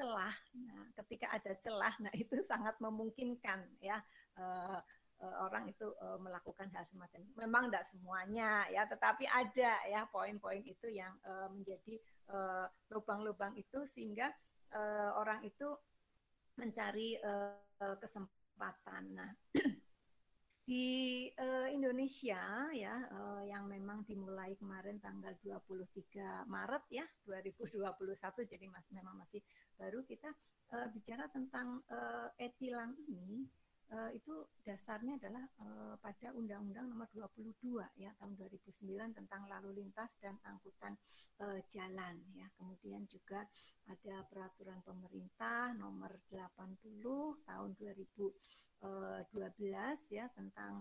ada celah, nah itu sangat memungkinkan ya orang itu melakukan hal semacam itu. Memang tidak semuanya ya, tetapi ada ya poin-poin itu yang menjadi lubang-lubang itu, sehingga orang itu mencari kesempatan. Nah, di Indonesia ya yang memang dimulai kemarin tanggal 23 Maret ya 2021, jadi memang masih baru, kita bicara tentang e-tilang ini. Itu dasarnya adalah pada Undang-Undang Nomor 22 ya tahun 2009 tentang lalu lintas dan angkutan jalan ya. Kemudian juga ada peraturan pemerintah Nomor 80 tahun 2012 ya tentang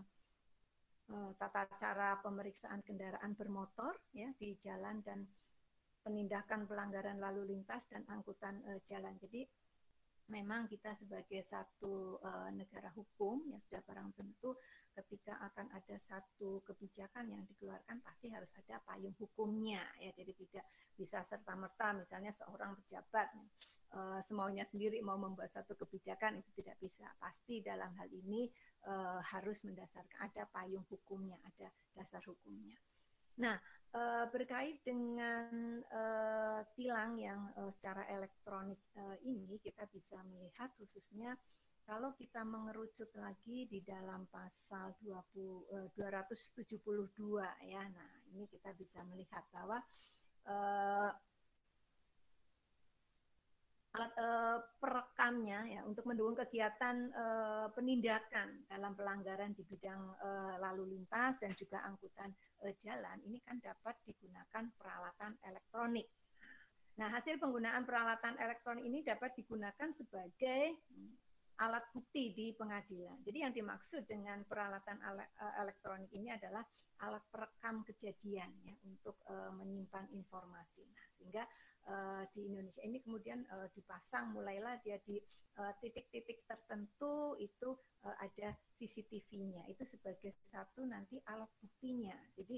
tata cara pemeriksaan kendaraan bermotor ya di jalan dan penindakan pelanggaran lalu lintas dan angkutan jalan. Jadi memang kita sebagai satu negara hukum yang sudah barang tentu ketika akan ada satu kebijakan yang dikeluarkan pasti harus ada payung hukumnya ya. Jadi tidak bisa serta-merta misalnya seorang pejabat semaunya sendiri mau membuat satu kebijakan, itu tidak bisa. Pasti dalam hal ini harus mendasarkan ada payung hukumnya, ada dasar hukumnya. Nah, berkait dengan tilang yang secara elektronik ini, kita bisa melihat khususnya kalau kita mengerucut lagi di dalam pasal 272 ya, nah ini kita bisa melihat bahwa alat perekamnya ya untuk mendukung kegiatan penindakan dalam pelanggaran di bidang lalu lintas dan juga angkutan jalan ini kan dapat digunakan peralatan elektronik. Nah, hasil penggunaan peralatan elektronik ini dapat digunakan sebagai alat bukti di pengadilan. Jadi yang dimaksud dengan peralatan elektronik ini adalah alat perekam kejadian ya untuk menyimpan informasi. Nah, sehingga di Indonesia ini kemudian dipasang mulailah dia di titik-titik tertentu itu ada CCTV-nya itu sebagai satu nanti alat buktinya. Jadi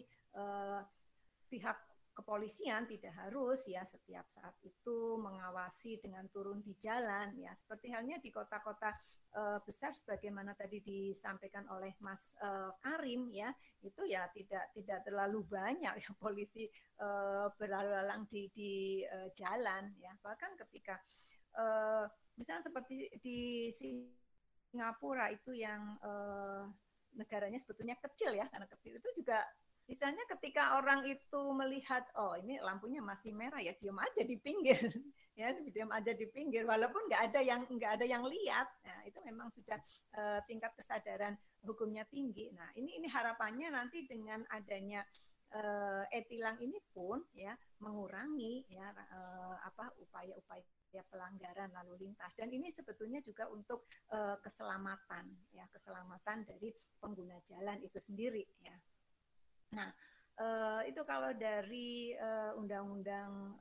pihak kepolisian tidak harus ya setiap saat itu mengawasi dengan turun di jalan ya seperti halnya di kota-kota besar sebagaimana tadi disampaikan oleh Mas Karim ya itu ya tidak terlalu banyak ya polisi berlalu lalang di jalan ya bahkan ketika misalnya seperti di Singapura itu yang negaranya sebetulnya kecil ya karena kecil itu juga misalnya ketika orang itu melihat, oh ini lampunya masih merah ya, diam aja di pinggir, ya diam aja di pinggir, walaupun nggak ada yang lihat, nah, itu memang sudah tingkat kesadaran hukumnya tinggi. Nah ini harapannya nanti dengan adanya e-tilang ini pun ya mengurangi ya upaya-upaya pelanggaran lalu lintas dan ini sebetulnya juga untuk keselamatan dari pengguna jalan itu sendiri ya. Nah, itu kalau dari Undang-Undang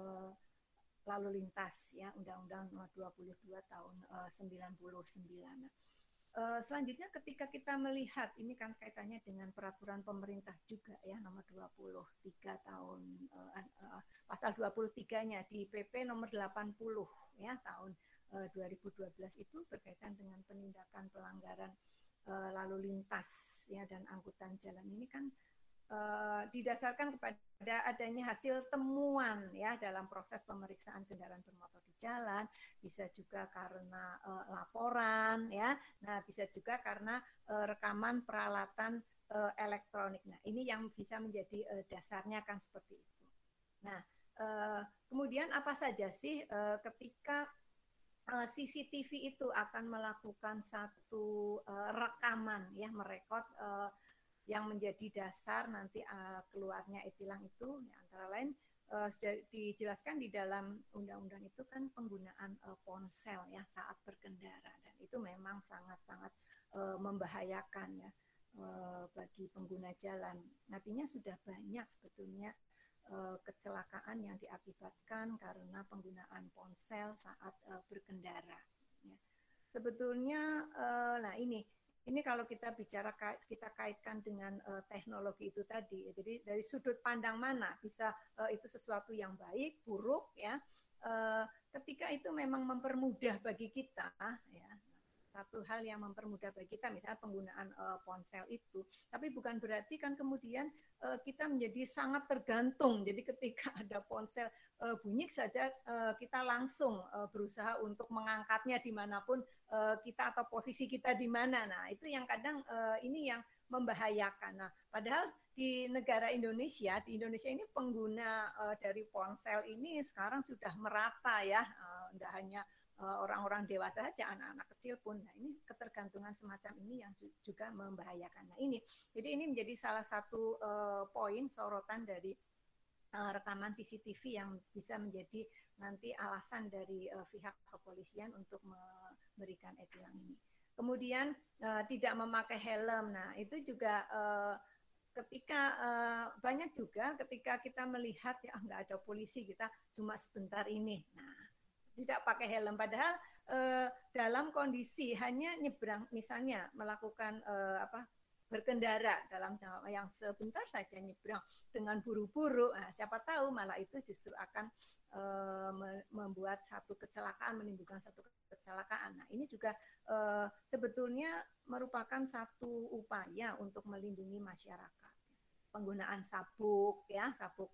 Lalu Lintas ya, Undang-Undang Nomor 22 tahun 99. Nah, selanjutnya ketika kita melihat ini kan kaitannya dengan peraturan pemerintah juga ya Nomor 23 tahun pasal 23-nya di PP Nomor 80 ya tahun 2012 itu berkaitan dengan penindakan pelanggaran lalu lintas ya dan angkutan jalan ini kan didasarkan kepada adanya hasil temuan ya dalam proses pemeriksaan kendaraan bermotor di jalan, bisa juga karena laporan ya, nah bisa juga karena rekaman peralatan elektronik. Nah ini yang bisa menjadi dasarnya kan seperti itu. Nah kemudian apa saja sih ketika CCTV itu akan melakukan satu rekaman ya merekod yang menjadi dasar nanti keluarnya e-tilang itu ya, antara lain sudah dijelaskan di dalam undang-undang itu kan penggunaan ponsel ya saat berkendara dan itu memang sangat-sangat membahayakan ya bagi pengguna jalan. Artinya sudah banyak sebetulnya kecelakaan yang diakibatkan karena penggunaan ponsel saat berkendara. Ya. Sebetulnya, nah ini kalau kita bicara kita kaitkan dengan teknologi itu tadi, jadi dari sudut pandang mana bisa itu sesuatu yang baik, buruk ya. Ketika itu memang mempermudah bagi kita, ya satu hal yang mempermudah bagi kita, misalnya penggunaan ponsel itu, tapi bukan berarti kan kemudian kita menjadi sangat tergantung. Jadi ketika ada ponsel bunyi saja kita langsung berusaha untuk mengangkatnya dimanapun kita atau posisi kita di mana. Nah itu yang kadang ini yang membahayakan. Nah padahal di negara Indonesia, ini pengguna dari ponsel ini sekarang sudah merata ya, tidak hanya orang-orang dewasa saja, anak-anak kecil pun. Nah ini ketergantungan semacam ini yang juga membahayakan. Nah jadi ini menjadi salah satu poin sorotan dari rekaman CCTV yang bisa menjadi nanti alasan dari pihak kepolisian untuk memberikan e-tilang ini. Kemudian tidak memakai helm. Nah itu juga ketika banyak juga ketika kita melihat ya nggak ada polisi, kita cuma sebentar ini. Nah tidak pakai helm, padahal dalam kondisi hanya nyebrang, misalnya melakukan berkendara dalam yang sebentar saja nyebrang dengan buru-buru, nah, siapa tahu malah itu justru akan membuat satu kecelakaan, menimbulkan satu kecelakaan. Nah ini juga sebetulnya merupakan satu upaya untuk melindungi masyarakat. Penggunaan sabuk, ya sabuk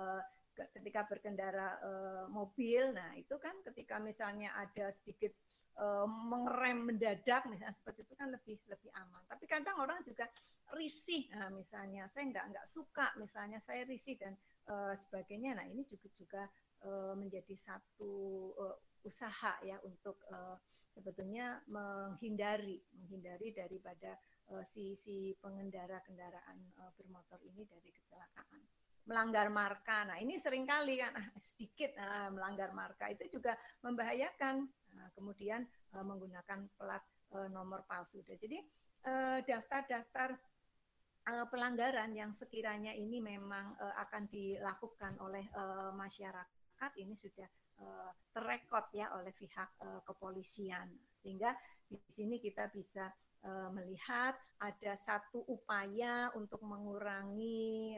ketika berkendara mobil, nah itu kan ketika misalnya ada sedikit mengerem mendadak misalnya seperti itu kan lebih aman. Tapi kadang orang juga risih, nah, misalnya saya nggak suka, misalnya saya risih dan sebagainya. Nah ini juga menjadi satu usaha ya untuk sebetulnya menghindari daripada si pengendara kendaraan bermotor ini dari kecelakaan. Melanggar marka, nah ini seringkali kan sedikit melanggar marka itu juga membahayakan. Nah, kemudian menggunakan plat nomor palsu. Jadi daftar-daftar pelanggaran yang sekiranya ini memang akan dilakukan oleh masyarakat ini sudah terrekod ya oleh pihak kepolisian, sehingga di sini kita bisa melihat ada satu upaya untuk mengurangi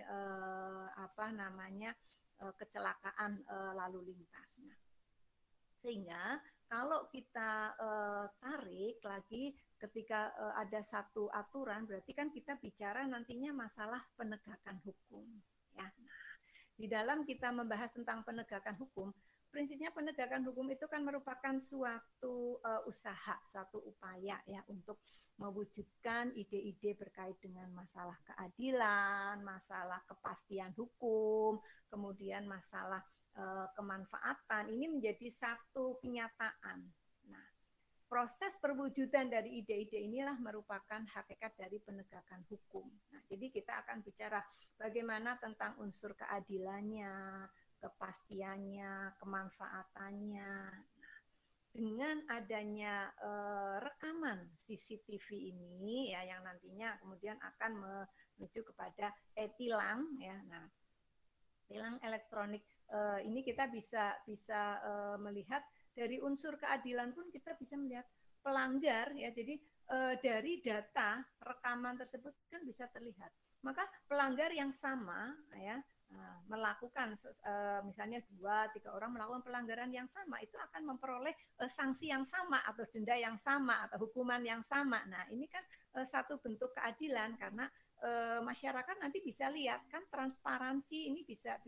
kecelakaan lalu lintas. Nah, sehingga kalau kita tarik lagi ketika ada satu aturan, berarti kan kita bicara nantinya masalah penegakan hukum. Ya, nah, di dalam kita membahas tentang penegakan hukum, prinsipnya penegakan hukum itu kan merupakan suatu usaha, suatu upaya ya untuk mewujudkan ide-ide berkait dengan masalah keadilan, masalah kepastian hukum, kemudian masalah kemanfaatan. Ini menjadi satu kenyataan. Nah, proses perwujudan dari ide-ide inilah merupakan hakikat dari penegakan hukum. Nah, jadi kita akan bicara bagaimana tentang unsur keadilannya, kepastiannya, kemanfaatannya. Nah, dengan adanya rekaman CCTV ini ya yang nantinya kemudian akan menuju kepada e-tilang ya. Nah, tilang elektronik ini kita bisa melihat dari unsur keadilan pun kita bisa melihat pelanggar ya. Jadi dari data rekaman tersebut kan bisa terlihat. Maka pelanggar yang sama ya melakukan misalnya 2-3 orang melakukan pelanggaran yang sama itu akan memperoleh sanksi yang sama atau denda yang sama atau hukuman yang sama. Nah, ini kan satu bentuk keadilan karena masyarakat nanti bisa lihat kan transparansi ini bisa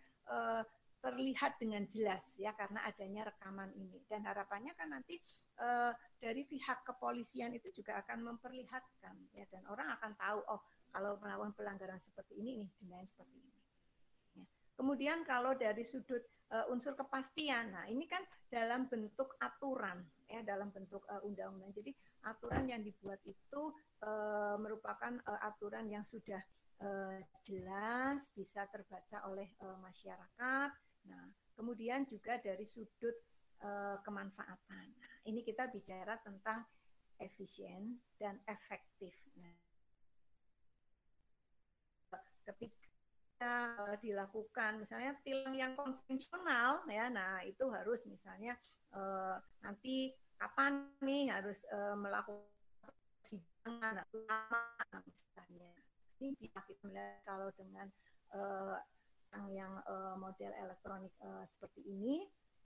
terlihat dengan jelas ya karena adanya rekaman ini, dan harapannya kan nanti dari pihak kepolisian itu juga akan memperlihatkan ya, dan orang akan tahu oh kalau melakukan pelanggaran seperti ini nih dendanya seperti ini. Ya. Kemudian kalau dari sudut unsur kepastian, nah ini kan dalam bentuk aturan ya, dalam bentuk undang-undang. Jadi aturan yang dibuat itu merupakan aturan yang sudah jelas bisa terbaca oleh masyarakat. Nah, kemudian juga dari sudut kemanfaatan. Nah, ini kita bicara tentang efisien dan efektif. Nah, ketika dilakukan misalnya tilang yang konvensional ya, nah itu harus misalnya nanti kapan nih harus melakukan persidangan lama misalnya. Ini kita melihat kalau dengan yang model elektronik seperti ini,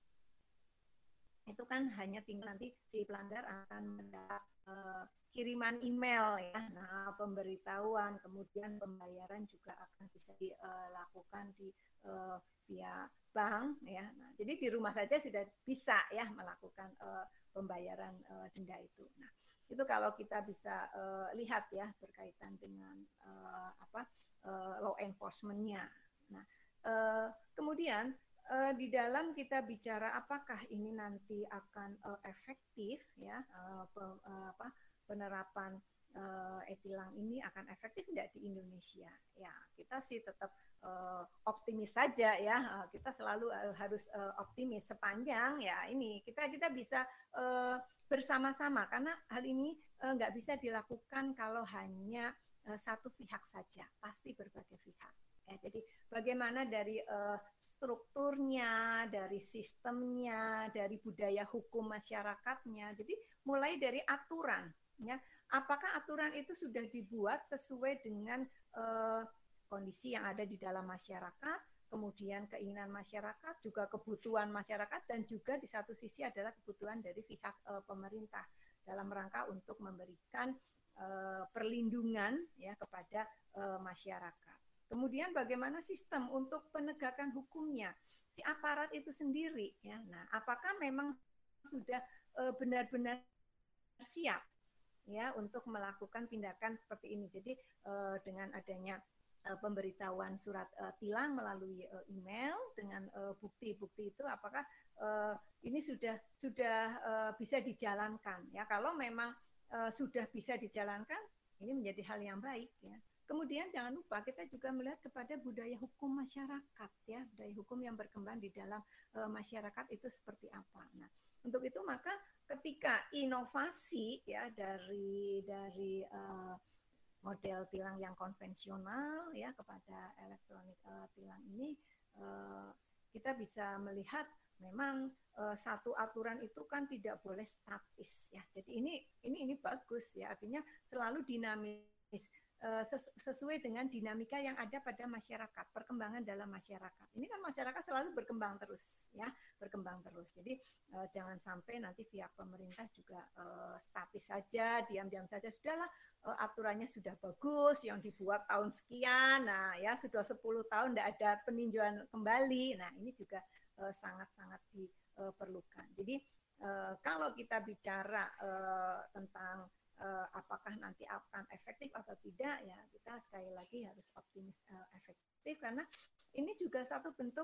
itu kan hanya tinggal nanti si pelanggar akan mendapat kiriman email ya, nah pemberitahuan, kemudian pembayaran juga akan bisa dilakukan via bank ya. Nah, jadi di rumah saja sudah bisa ya melakukan pembayaran denda itu. Nah, itu kalau kita bisa lihat ya berkaitan dengan law enforcement-nya. Nah, kemudian di dalam kita bicara apakah ini nanti akan efektif ya penerapan e-tilang ini akan efektif tidak di Indonesia? Ya, kita sih tetap optimis saja ya. Kita selalu harus optimis sepanjang ya ini kita bisa bersama-sama, karena hal ini nggak bisa dilakukan kalau hanya satu pihak saja, pasti berbagai pihak. Ya, jadi bagaimana dari strukturnya, dari sistemnya, dari budaya hukum masyarakatnya. Jadi mulai dari aturan, ya, apakah aturan itu sudah dibuat sesuai dengan kondisi yang ada di dalam masyarakat, kemudian keinginan masyarakat, juga kebutuhan masyarakat, dan juga di satu sisi adalah kebutuhan dari pihak pemerintah dalam rangka untuk memberikan perlindungan ya kepada masyarakat. Kemudian bagaimana sistem untuk penegakan hukumnya, si aparat itu sendiri ya. Nah, apakah memang sudah benar-benar siap ya untuk melakukan tindakan seperti ini. Jadi dengan adanya pemberitahuan surat tilang melalui email dengan bukti-bukti itu apakah ini sudah bisa dijalankan ya. Kalau memang sudah bisa dijalankan, ini menjadi hal yang baik ya. Kemudian jangan lupa kita juga melihat kepada budaya hukum masyarakat ya, budaya hukum yang berkembang di dalam masyarakat itu seperti apa. Nah, untuk itu maka ketika inovasi ya dari model tilang yang konvensional ya kepada elektronik tilang ini kita bisa melihat memang satu aturan itu kan tidak boleh statis ya. Jadi ini bagus ya, artinya selalu dinamis sesuai dengan dinamika yang ada pada masyarakat, perkembangan dalam masyarakat. Ini kan masyarakat selalu berkembang terus ya, berkembang terus. Jadi jangan sampai nanti pihak pemerintah juga statis saja, diam-diam saja, sudahlah aturannya sudah bagus, yang dibuat tahun sekian, nah ya sudah 10 tahun tidak ada peninjauan kembali. Nah, ini juga sangat-sangat diperlukan. Jadi kalau kita bicara tentang apakah nanti akan efektif atau tidak, ya kita sekali lagi harus optimis efektif, karena ini juga satu bentuk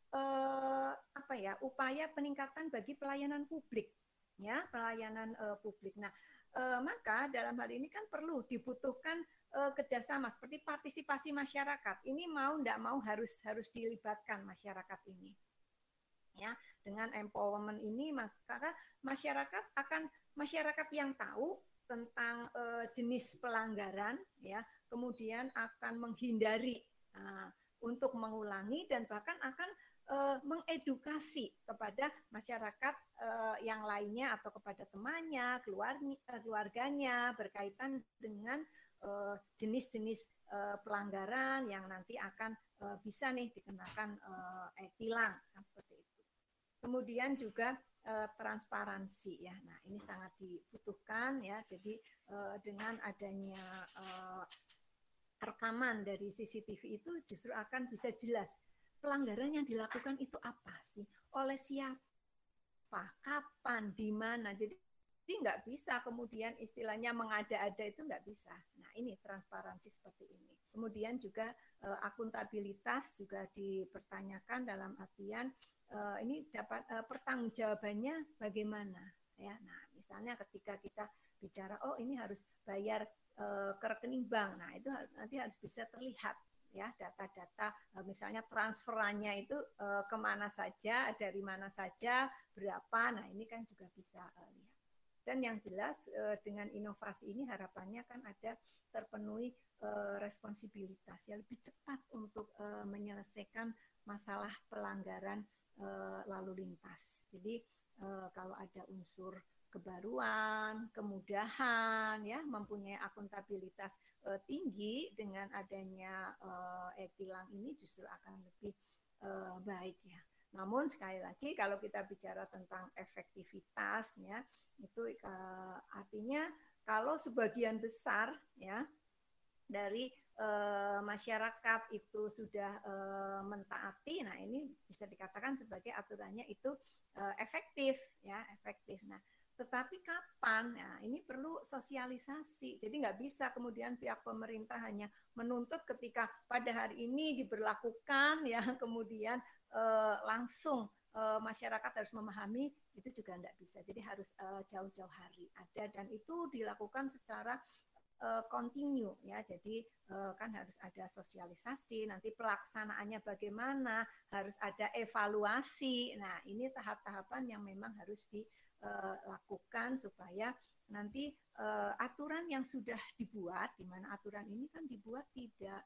upaya peningkatan bagi pelayanan publik ya, pelayanan publik. Nah, maka dalam hal ini kan perlu dibutuhkan kerjasama seperti partisipasi masyarakat. Ini mau tidak mau harus dilibatkan masyarakat ini ya. Dengan empowerment ini maka masyarakat yang tahu tentang jenis pelanggaran ya, kemudian akan menghindari untuk mengulangi dan bahkan akan mengedukasi kepada masyarakat yang lainnya atau kepada temannya, keluarganya berkaitan dengan jenis-jenis pelanggaran yang nanti akan bisa nih dikenakan tilang seperti itu. Kemudian juga transparansi ya. Nah, ini sangat dibutuhkan ya. Jadi dengan adanya rekaman dari CCTV itu justru akan bisa jelas pelanggaran yang dilakukan itu apa sih, oleh siapa, kapan, di mana. Jadi nggak bisa kemudian istilahnya mengada-ada, itu nggak bisa. Nah, ini transparansi seperti ini. Kemudian juga akuntabilitas juga dipertanyakan dalam artian ini dapat pertanggungjawabannya bagaimana ya. Nah, misalnya ketika kita bicara ini harus bayar ke rekening bank, nah itu nanti harus bisa terlihat ya data-data, misalnya transferannya itu kemana saja, dari mana saja, berapa. Nah, ini kan juga bisa lihat. Dan yang jelas dengan inovasi ini harapannya kan ada terpenuhi responsibilitas yang lebih cepat untuk menyelesaikan masalah pelanggaran lalu lintas. Jadi kalau ada unsur kebaruan, kemudahan, ya, mempunyai akuntabilitas tinggi dengan adanya e-tilang ini justru akan lebih baik ya. Namun sekali lagi kalau kita bicara tentang efektivitasnya itu artinya kalau sebagian besar ya dari masyarakat itu sudah mentaati, nah ini bisa dikatakan sebagai aturannya itu efektif ya, efektif. Nah, tetapi kapan? Nah, ini perlu sosialisasi. Jadi nggak bisa kemudian pihak pemerintah hanya menuntut ketika pada hari ini diberlakukan ya, kemudian langsung masyarakat harus memahami, itu juga nggak bisa. Jadi harus jauh-jauh hari ada, dan itu dilakukan secara continue ya. Jadi kan harus ada sosialisasi, nanti pelaksanaannya bagaimana, harus ada evaluasi. Nah, ini tahap-tahapan yang memang harus dilakukan supaya nanti aturan yang sudah dibuat, di mana aturan ini kan dibuat tidak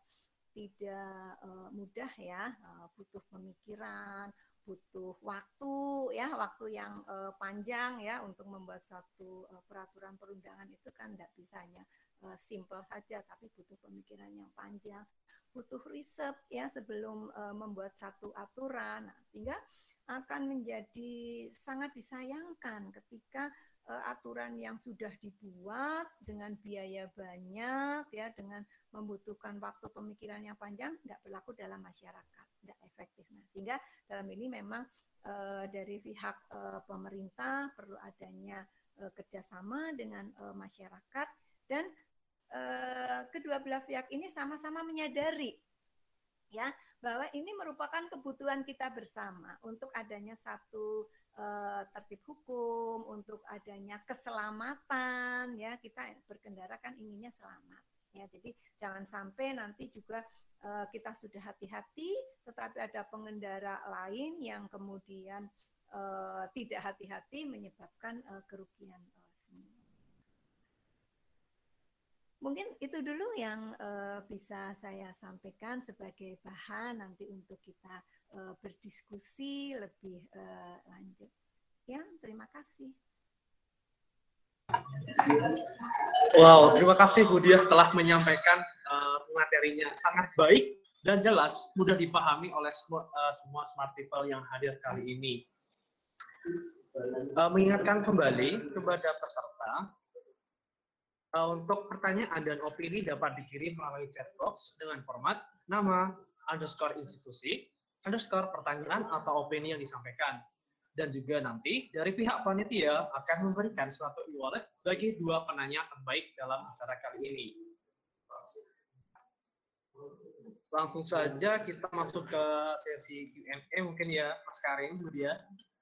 mudah ya, butuh pemikiran, butuh waktu ya, waktu yang panjang ya untuk membuat satu peraturan perundangan itu kan tidak bisa hanya simple saja, tapi butuh pemikiran yang panjang, butuh riset ya sebelum membuat satu aturan. Nah, sehingga akan menjadi sangat disayangkan ketika aturan yang sudah dibuat dengan biaya banyak, ya, dengan membutuhkan waktu pemikiran yang panjang, nggak berlaku dalam masyarakat, nggak efektif. Nah, sehingga dalam ini memang dari pihak pemerintah perlu adanya kerjasama dengan masyarakat, dan kedua belah pihak ini sama-sama menyadari, ya, bahwa ini merupakan kebutuhan kita bersama untuk adanya satu tertib hukum, untuk adanya keselamatan, ya, kita berkendara kan inginnya selamat, ya. Jadi jangan sampai nanti juga kita sudah hati-hati tetapi ada pengendara lain yang kemudian tidak hati-hati menyebabkan kerugian semua. Mungkin itu dulu yang bisa saya sampaikan sebagai bahan nanti untuk kita berdiskusi lebih lanjut. Ya, terima kasih. Wow, terima kasih Bu Diah telah menyampaikan materinya sangat baik dan jelas, mudah dipahami oleh semua smart people yang hadir kali ini. Mengingatkan kembali kepada peserta, untuk pertanyaan dan opini dapat dikirim melalui chat box dengan format nama, _institusi, _pertanyaan atau opini yang disampaikan. Dan juga nanti dari pihak panitia akan memberikan suatu e-wallet bagi dua penanya terbaik dalam acara kali ini. Langsung saja kita masuk ke sesi Q&A mungkin ya, Mas Karim, Bu Diah.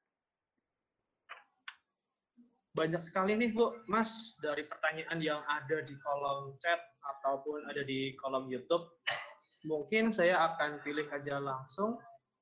Banyak sekali nih Bu, Mas, dari pertanyaan yang ada di kolom chat ataupun ada di kolom YouTube. Mungkin saya akan pilih aja langsung.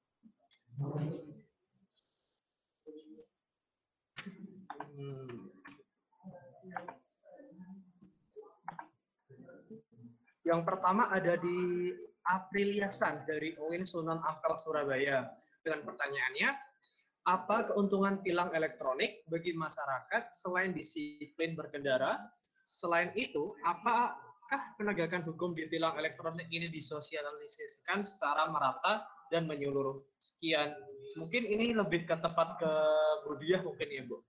Yang pertama ada di Apriliasan dari Owen Sunan Ampel Surabaya. Dengan pertanyaannya, apa keuntungan tilang elektronik bagi masyarakat selain disiplin berkendara? Selain itu, apakah penegakan hukum di tilang elektronik ini disosialisasikan secara merata dan menyeluruh? Sekian. Mungkin ini lebih ke tepat ke Bu Diah mungkin ya, Bu.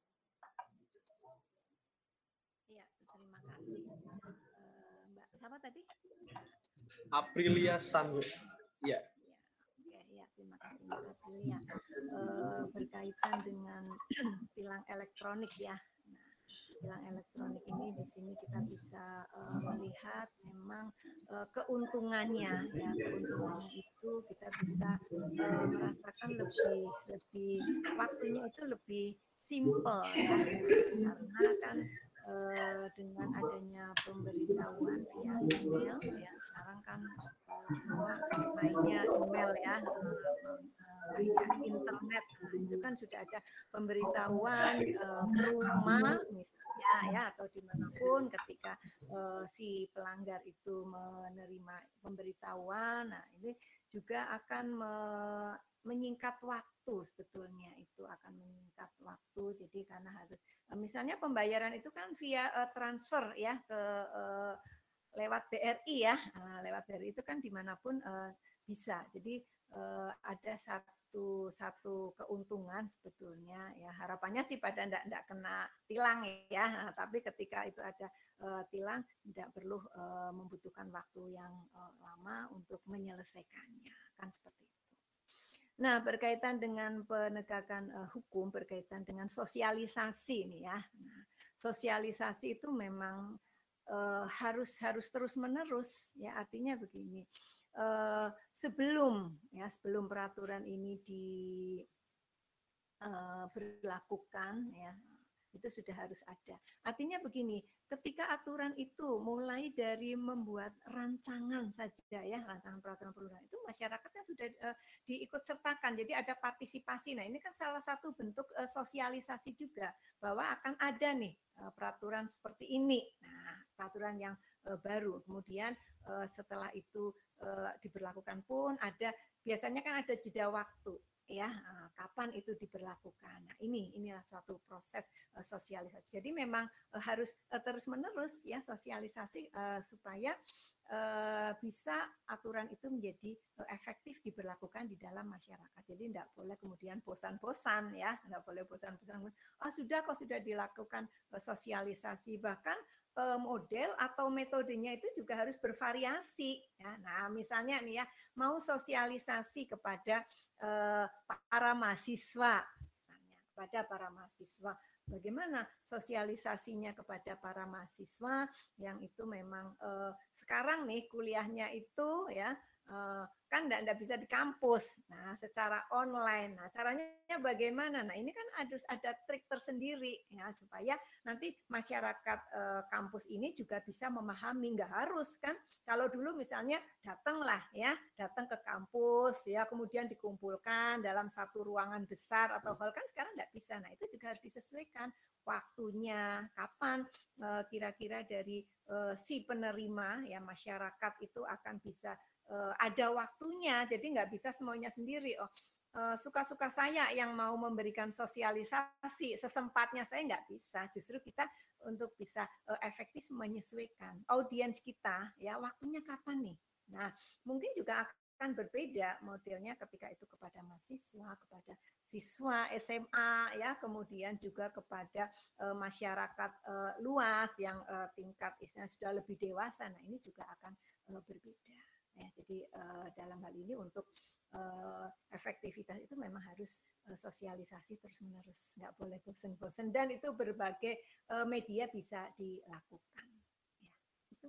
Iya, terima kasih. Mbak, siapa tadi? Apriliasan, Bu. Ya. Ya, terima kasih Mbak Aprilia. Berkaitan dengan tilang elektronik ya. Nah, tilang elektronik ini di sini kita bisa melihat memang keuntungannya ya. Keuntungannya itu kita bisa merasakan lebih waktunya itu lebih simple ya. Karena kan dengan adanya pemberitahuan via email ya, sekarang kan semua mainnya email ya, mainnya internet. Nah, itu kan sudah ada pemberitahuan rumah misalnya ya, atau dimanapun ketika si pelanggar itu menerima pemberitahuan. Nah, ini juga akan menyingkat waktu, sebetulnya itu akan menyingkat waktu. Jadi karena harus misalnya pembayaran itu kan via transfer ya, ke lewat BRI ya. Lewat BRI itu kan dimanapun bisa. Jadi ada satu keuntungan sebetulnya ya. Harapannya sih pada enggak kena tilang ya. Nah, tapi ketika itu ada tilang, tidak perlu membutuhkan waktu yang lama untuk menyelesaikannya, kan seperti itu. Nah, berkaitan dengan penegakan hukum, berkaitan dengan sosialisasi nih ya. Nah, sosialisasi itu memang harus terus menerus ya. Artinya begini, sebelum peraturan ini diberlakukan ya, itu sudah harus ada. Artinya begini, ketika aturan itu mulai dari membuat rancangan saja ya, rancangan peraturan perundang itu masyarakatnya sudah diikut sertakan. Jadi ada partisipasi. Nah, ini kan salah satu bentuk sosialisasi juga bahwa akan ada nih peraturan seperti ini. Nah, peraturan yang baru. Kemudian setelah itu diberlakukan pun ada, biasanya kan ada jeda waktu. ya, kapan itu diberlakukan. Nah, inilah suatu proses sosialisasi. Jadi memang harus terus-menerus ya sosialisasi supaya bisa aturan itu menjadi efektif diberlakukan di dalam masyarakat. Jadi tidak boleh kemudian bosan-bosan ya, tidak boleh bosan-bosan. Sudah kok sudah dilakukan sosialisasi, bahkan model atau metodenya itu juga harus bervariasi. Ya. Nah, misalnya nih ya, mau sosialisasi kepada para mahasiswa, misalnya kepada para mahasiswa. Bagaimana sosialisasinya kepada para mahasiswa yang itu memang sekarang nih kuliahnya itu ya kan tidak bisa di kampus, nah secara online. Nah caranya bagaimana? Nah ini kan harus ada trik tersendiri ya supaya nanti masyarakat kampus ini juga bisa memahami. Nggak harus kan? Kalau dulu misalnya datang ke kampus ya, kemudian dikumpulkan dalam satu ruangan besar atau hall, kan sekarang nggak bisa. Nah itu juga harus disesuaikan waktunya, kapan kira-kira dari si penerima ya masyarakat itu akan bisa ada waktunya, jadi nggak bisa semuanya sendiri. Suka-suka saya yang mau memberikan sosialisasi, sesempatnya saya nggak bisa. Justru kita untuk bisa efektif menyesuaikan audiens kita, ya waktunya kapan nih. Nah, mungkin juga akan berbeda modelnya ketika itu kepada mahasiswa, kepada siswa SMA, ya kemudian juga kepada masyarakat luas yang tingkat istilahnya sudah lebih dewasa. Nah, ini juga akan berbeda. Ya, jadi dalam hal ini untuk efektivitas itu memang harus sosialisasi terus-menerus, nggak boleh bosan-bosan, dan itu berbagai media bisa dilakukan. Ya, itu.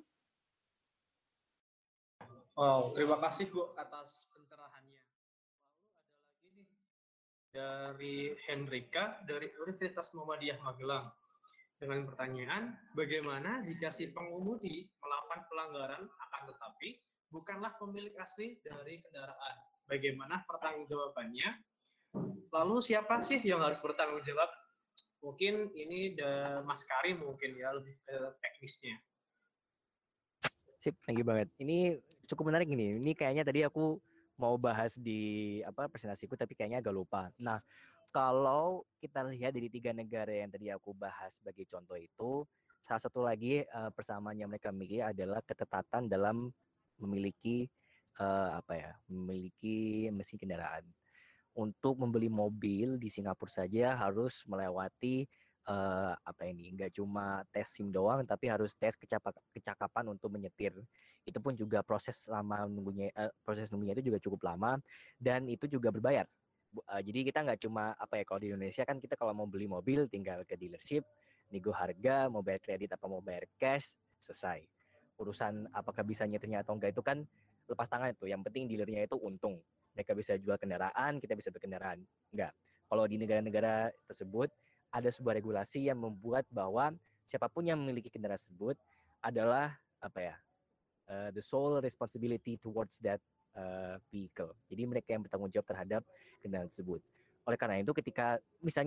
Oh, terima kasih Bu atas pencerahannya. Lalu ada lagi nih dari Hendrika dari Universitas Muhammadiyah Magelang dengan pertanyaan, bagaimana jika si pengemudi melakukan pelanggaran akan tetapi bukanlah pemilik asli dari kendaraan? Bagaimana pertanggungjawabannya? Lalu siapa sih yang harus bertanggung jawab? Mungkin ini Mas Karim mungkin ya lebih ke teknisnya. Sip, thank you banget. Ini cukup menarik ini. Ini kayaknya tadi aku mau bahas di presentasiku tapi kayaknya agak lupa. Nah, kalau kita lihat dari 3 negara yang tadi aku bahas sebagai contoh itu, salah satu lagi persamaan yang mereka miliki adalah ketetatan dalam memiliki memiliki mesin kendaraan. Untuk membeli mobil di Singapura saja harus melewati nggak cuma tes SIM doang, tapi harus tes kecakapan untuk menyetir. Itu pun juga proses nunggunya itu juga cukup lama, dan itu juga berbayar. Jadi kita nggak cuma kalau di Indonesia kan kita kalau mau beli mobil tinggal ke dealership, nego harga, mau bayar kredit apa mau bayar cash, selesai. Urusan apakah bisa nyetirnya atau enggak itu kan lepas tangan itu. Yang penting dealernya itu untung. Mereka bisa jual kendaraan, kita bisa beli kendaraan. Enggak. Kalau di negara-negara tersebut ada sebuah regulasi yang membuat bahwa siapapun yang memiliki kendaraan tersebut adalah the sole responsibility towards that vehicle. Jadi mereka yang bertanggung jawab terhadap kendaraan tersebut. Oleh karena itu ketika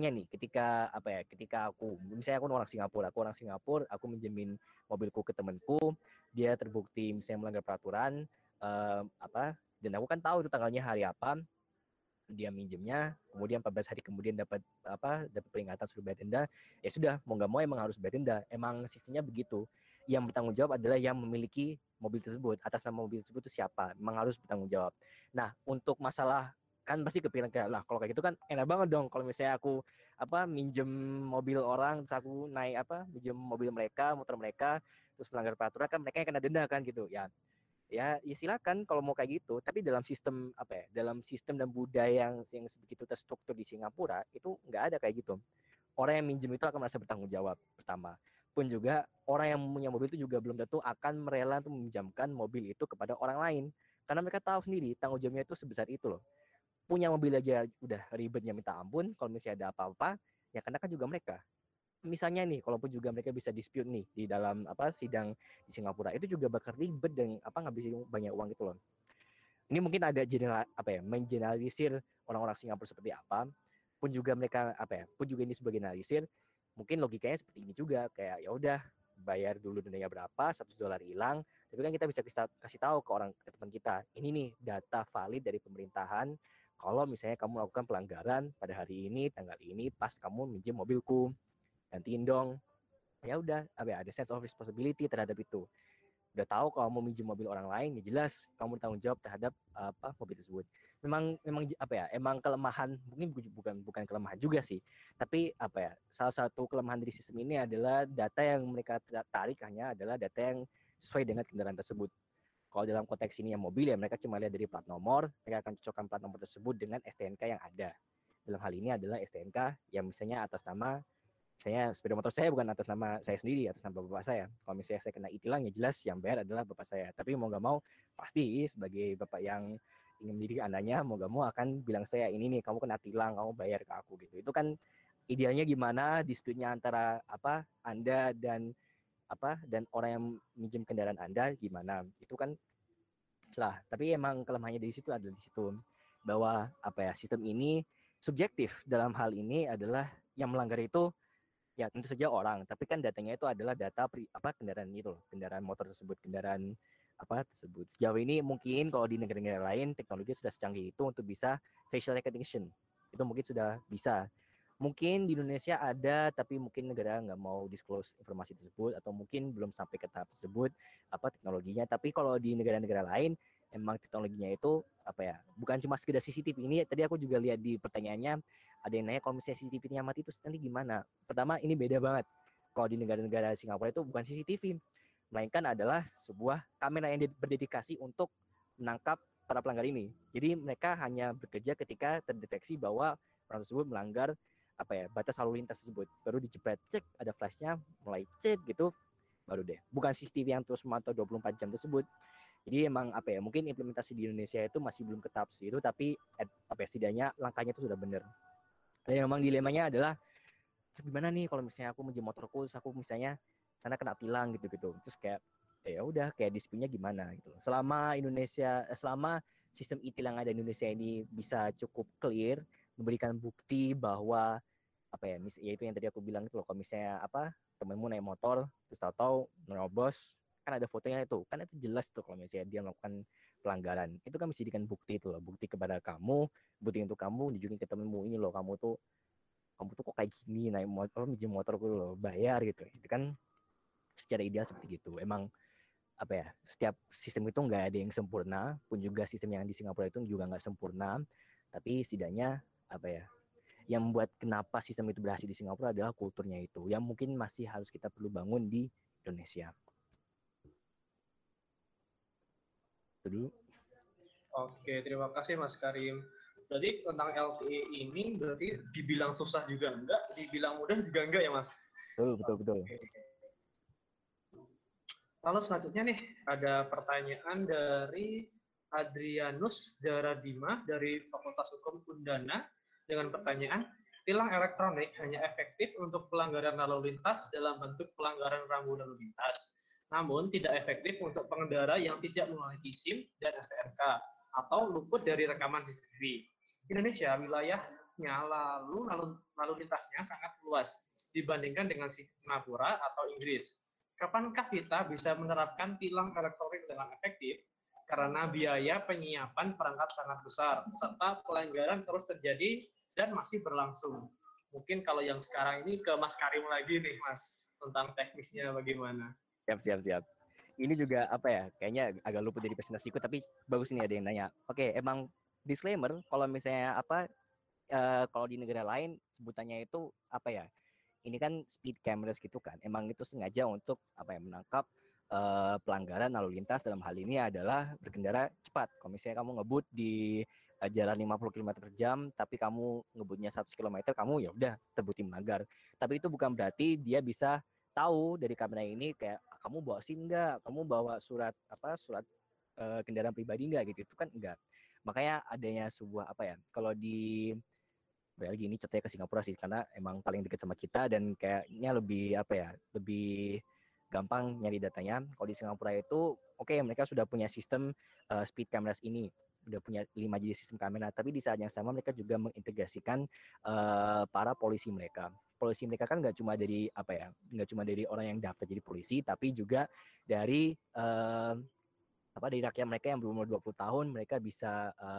aku orang Singapura, aku minjemin mobilku ke temanku, dia terbukti misalnya melanggar peraturan dan aku kan tahu itu tanggalnya hari apa, dia minjemnya, kemudian 14 hari kemudian dapat peringatan suruh bayar denda, ya sudah, mau nggak mau emang harus bayar denda. Emang sistemnya begitu. Yang bertanggung jawab adalah yang memiliki mobil tersebut. Atas nama mobil tersebut itu siapa, memang harus bertanggung jawab. Nah, untuk masalah kan pasti kepikiran kayak lah kalau kayak gitu kan enak banget dong kalau misalnya aku minjem mobil orang, terus aku minjem mobil mereka, motor mereka, terus melanggar peraturan, kan mereka yang kena denda kan gitu ya silakan kalau mau kayak gitu, tapi dalam sistem dalam sistem dan budaya yang begitu terstruktur di Singapura itu nggak ada kayak gitu. Orang yang minjem itu akan merasa bertanggung jawab pertama, pun juga orang yang punya mobil itu juga belum tentu akan rela untuk meminjamkan mobil itu kepada orang lain, karena mereka tahu sendiri tanggung jawabnya itu sebesar itu loh. Punya mobil aja udah ribetnya minta ampun, kalau misalnya ada apa-apa ya kena kan juga mereka. Misalnya nih, kalaupun juga mereka bisa dispute nih di dalam sidang di Singapura, itu juga bakal ribet dan ngabisin banyak uang gitu loh. Ini mungkin agak mengeneralisir orang-orang Singapura seperti apa, pun juga mereka pun juga ini sebagai generalisir, mungkin logikanya seperti ini juga, kayak ya udah bayar dulu dendanya berapa, $100 hilang, tapi kan kita bisa kasih tahu ke teman kita, ini nih data valid dari pemerintahan kalau misalnya kamu melakukan pelanggaran pada hari ini, tanggal ini, pas kamu minjem mobilku, gantiin dong. Ya udah, ada sense of responsibility terhadap itu. Udah tahu kalau mau minjem mobil orang lain, ya jelas kamu bertanggung jawab terhadap mobil tersebut. Emang kelemahan, mungkin bukan kelemahan juga sih, tapi salah satu kelemahan dari sistem ini adalah data yang mereka tarik hanya adalah data yang sesuai dengan kendaraan tersebut. Kalau dalam konteks ini yang mobil, ya mereka cuma lihat dari plat nomor, mereka akan cocokkan plat nomor tersebut dengan STNK yang ada. Dalam hal ini adalah STNK yang misalnya atas nama, misalnya sepeda motor saya bukan atas nama saya sendiri, atas nama bapak saya. Kalau misalnya saya kena e-tilang, ya jelas yang bayar adalah bapak saya. Tapi mau gak mau, pasti sebagai bapak yang ingin mendidik anaknya, mau gak mau akan bilang saya, ini nih, kamu kena tilang, kamu bayar ke aku gitu. Itu kan idealnya gimana dispute-nya antara Anda dan orang yang minjem kendaraan Anda gimana, itu kan salah. Tapi emang kelemahannya dari situ adalah di situ bahwa sistem ini subjektif. Dalam hal ini adalah yang melanggar itu ya tentu saja orang, tapi kan datanya itu adalah data kendaraan itu loh, kendaraan motor tersebut, kendaraan tersebut. Sejauh ini mungkin kalau di negara-negara lain teknologi sudah secanggih itu untuk bisa facial recognition, itu mungkin sudah bisa. Mungkin di Indonesia ada, tapi mungkin negara nggak mau disclose informasi tersebut, atau mungkin belum sampai ke tahap tersebut teknologinya. Tapi kalau di negara-negara lain, emang teknologinya itu bukan cuma sekedar CCTV. Ini tadi aku juga lihat di pertanyaannya, ada yang nanya kalau misalnya CCTV-nya mati itu nanti gimana? Pertama, ini beda banget. Kalau di negara-negara Singapura itu bukan CCTV, melainkan adalah sebuah kamera yang berdedikasi untuk menangkap para pelanggar ini. Jadi mereka hanya bekerja ketika terdeteksi bahwa orang tersebut melanggar batas lalu lintas tersebut, baru dijepret, cek ada flashnya, mulai cek gitu, baru deh. Bukan CCTV yang terus memantau 24 jam tersebut. Jadi emang mungkin implementasi di Indonesia itu masih belum ke tahap itu, tapi setidaknya langkahnya itu sudah benar. Dan memang dilemanya adalah gimana nih kalau misalnya aku minjem motorku, terus aku misalnya sana kena tilang gitu-gitu, terus kayak ya udah, kayak dispute-nya gimana gitu. Selama sistem e-tilang ada di Indonesia ini bisa cukup clear, memberikan bukti bahwa ya itu yang tadi aku bilang itu loh, kalau misalnya temenmu naik motor terus tahu-tahu nerobos, kan ada fotonya itu, kan itu jelas tuh kalau misalnya dia melakukan pelanggaran, itu kan bisa dijadikan bukti itu loh, bukti kepada kamu, bukti untuk kamu tunjukin ke temenmu, ini loh kamu tuh kok kayak gini naik motor, minjem motor gue loh, bayar gitu. Itu kan secara ideal seperti gitu. Emang setiap sistem itu nggak ada yang sempurna, pun juga sistem yang di Singapura itu juga nggak sempurna, tapi setidaknya yang membuat kenapa sistem itu berhasil di Singapura adalah kulturnya itu, yang mungkin masih harus kita perlu bangun di Indonesia. Itu dulu. Oke, terima kasih Mas Karim. Berarti tentang LTE ini berarti dibilang susah juga enggak, dibilang mudah juga enggak ya Mas? Betul. Oke. Lalu selanjutnya nih, ada pertanyaan dari Adrianus Daradima dari Fakultas Hukum Undana dengan pertanyaan, tilang elektronik hanya efektif untuk pelanggaran lalu lintas dalam bentuk pelanggaran rambu lalu lintas, namun tidak efektif untuk pengendara yang tidak memiliki SIM dan STNK atau luput dari rekaman CCTV. Indonesia wilayahnya lalu lintasnya sangat luas dibandingkan dengan Singapura atau Inggris. Kapankah kita bisa menerapkan tilang elektronik dengan efektif? Karena biaya penyiapan perangkat sangat besar, serta pelanggaran terus terjadi dan masih berlangsung. Mungkin kalau yang sekarang ini ke Mas Karim lagi nih, Mas, tentang teknisnya bagaimana? Siap. Ini juga kayaknya agak luput dari presentasiku, tapi bagus ini ada yang nanya. Oke, emang disclaimer, kalau misalnya kalau di negara lain sebutannya itu ini kan speed cameras gitu kan, emang itu sengaja untuk menangkap pelanggaran lalu lintas, dalam hal ini adalah berkendara cepat. Kalau misalnya kamu ngebut di jalan 50 km per jam, tapi kamu ngebutnya 100 km, kamu ya udah terbukti melanggar. Tapi itu bukan berarti dia bisa tahu dari kamera ini kayak kamu bawa SIM enggak, kamu bawa surat kendaraan pribadi enggak gitu. Itu kan enggak. Makanya adanya sebuah kalau di lagi ini contohnya ke Singapura sih, karena emang paling dekat sama kita dan kayaknya lebih lebih gampang nyari datanya. Kalau di Singapura itu mereka sudah punya sistem speed cameras ini, udah punya 5 jenis sistem kamera, tapi di saat yang sama mereka juga mengintegrasikan para polisi mereka. Polisi mereka kan nggak cuma dari nggak cuma dari orang yang daftar jadi polisi, tapi juga dari dari rakyat mereka yang berumur 20 tahun, mereka bisa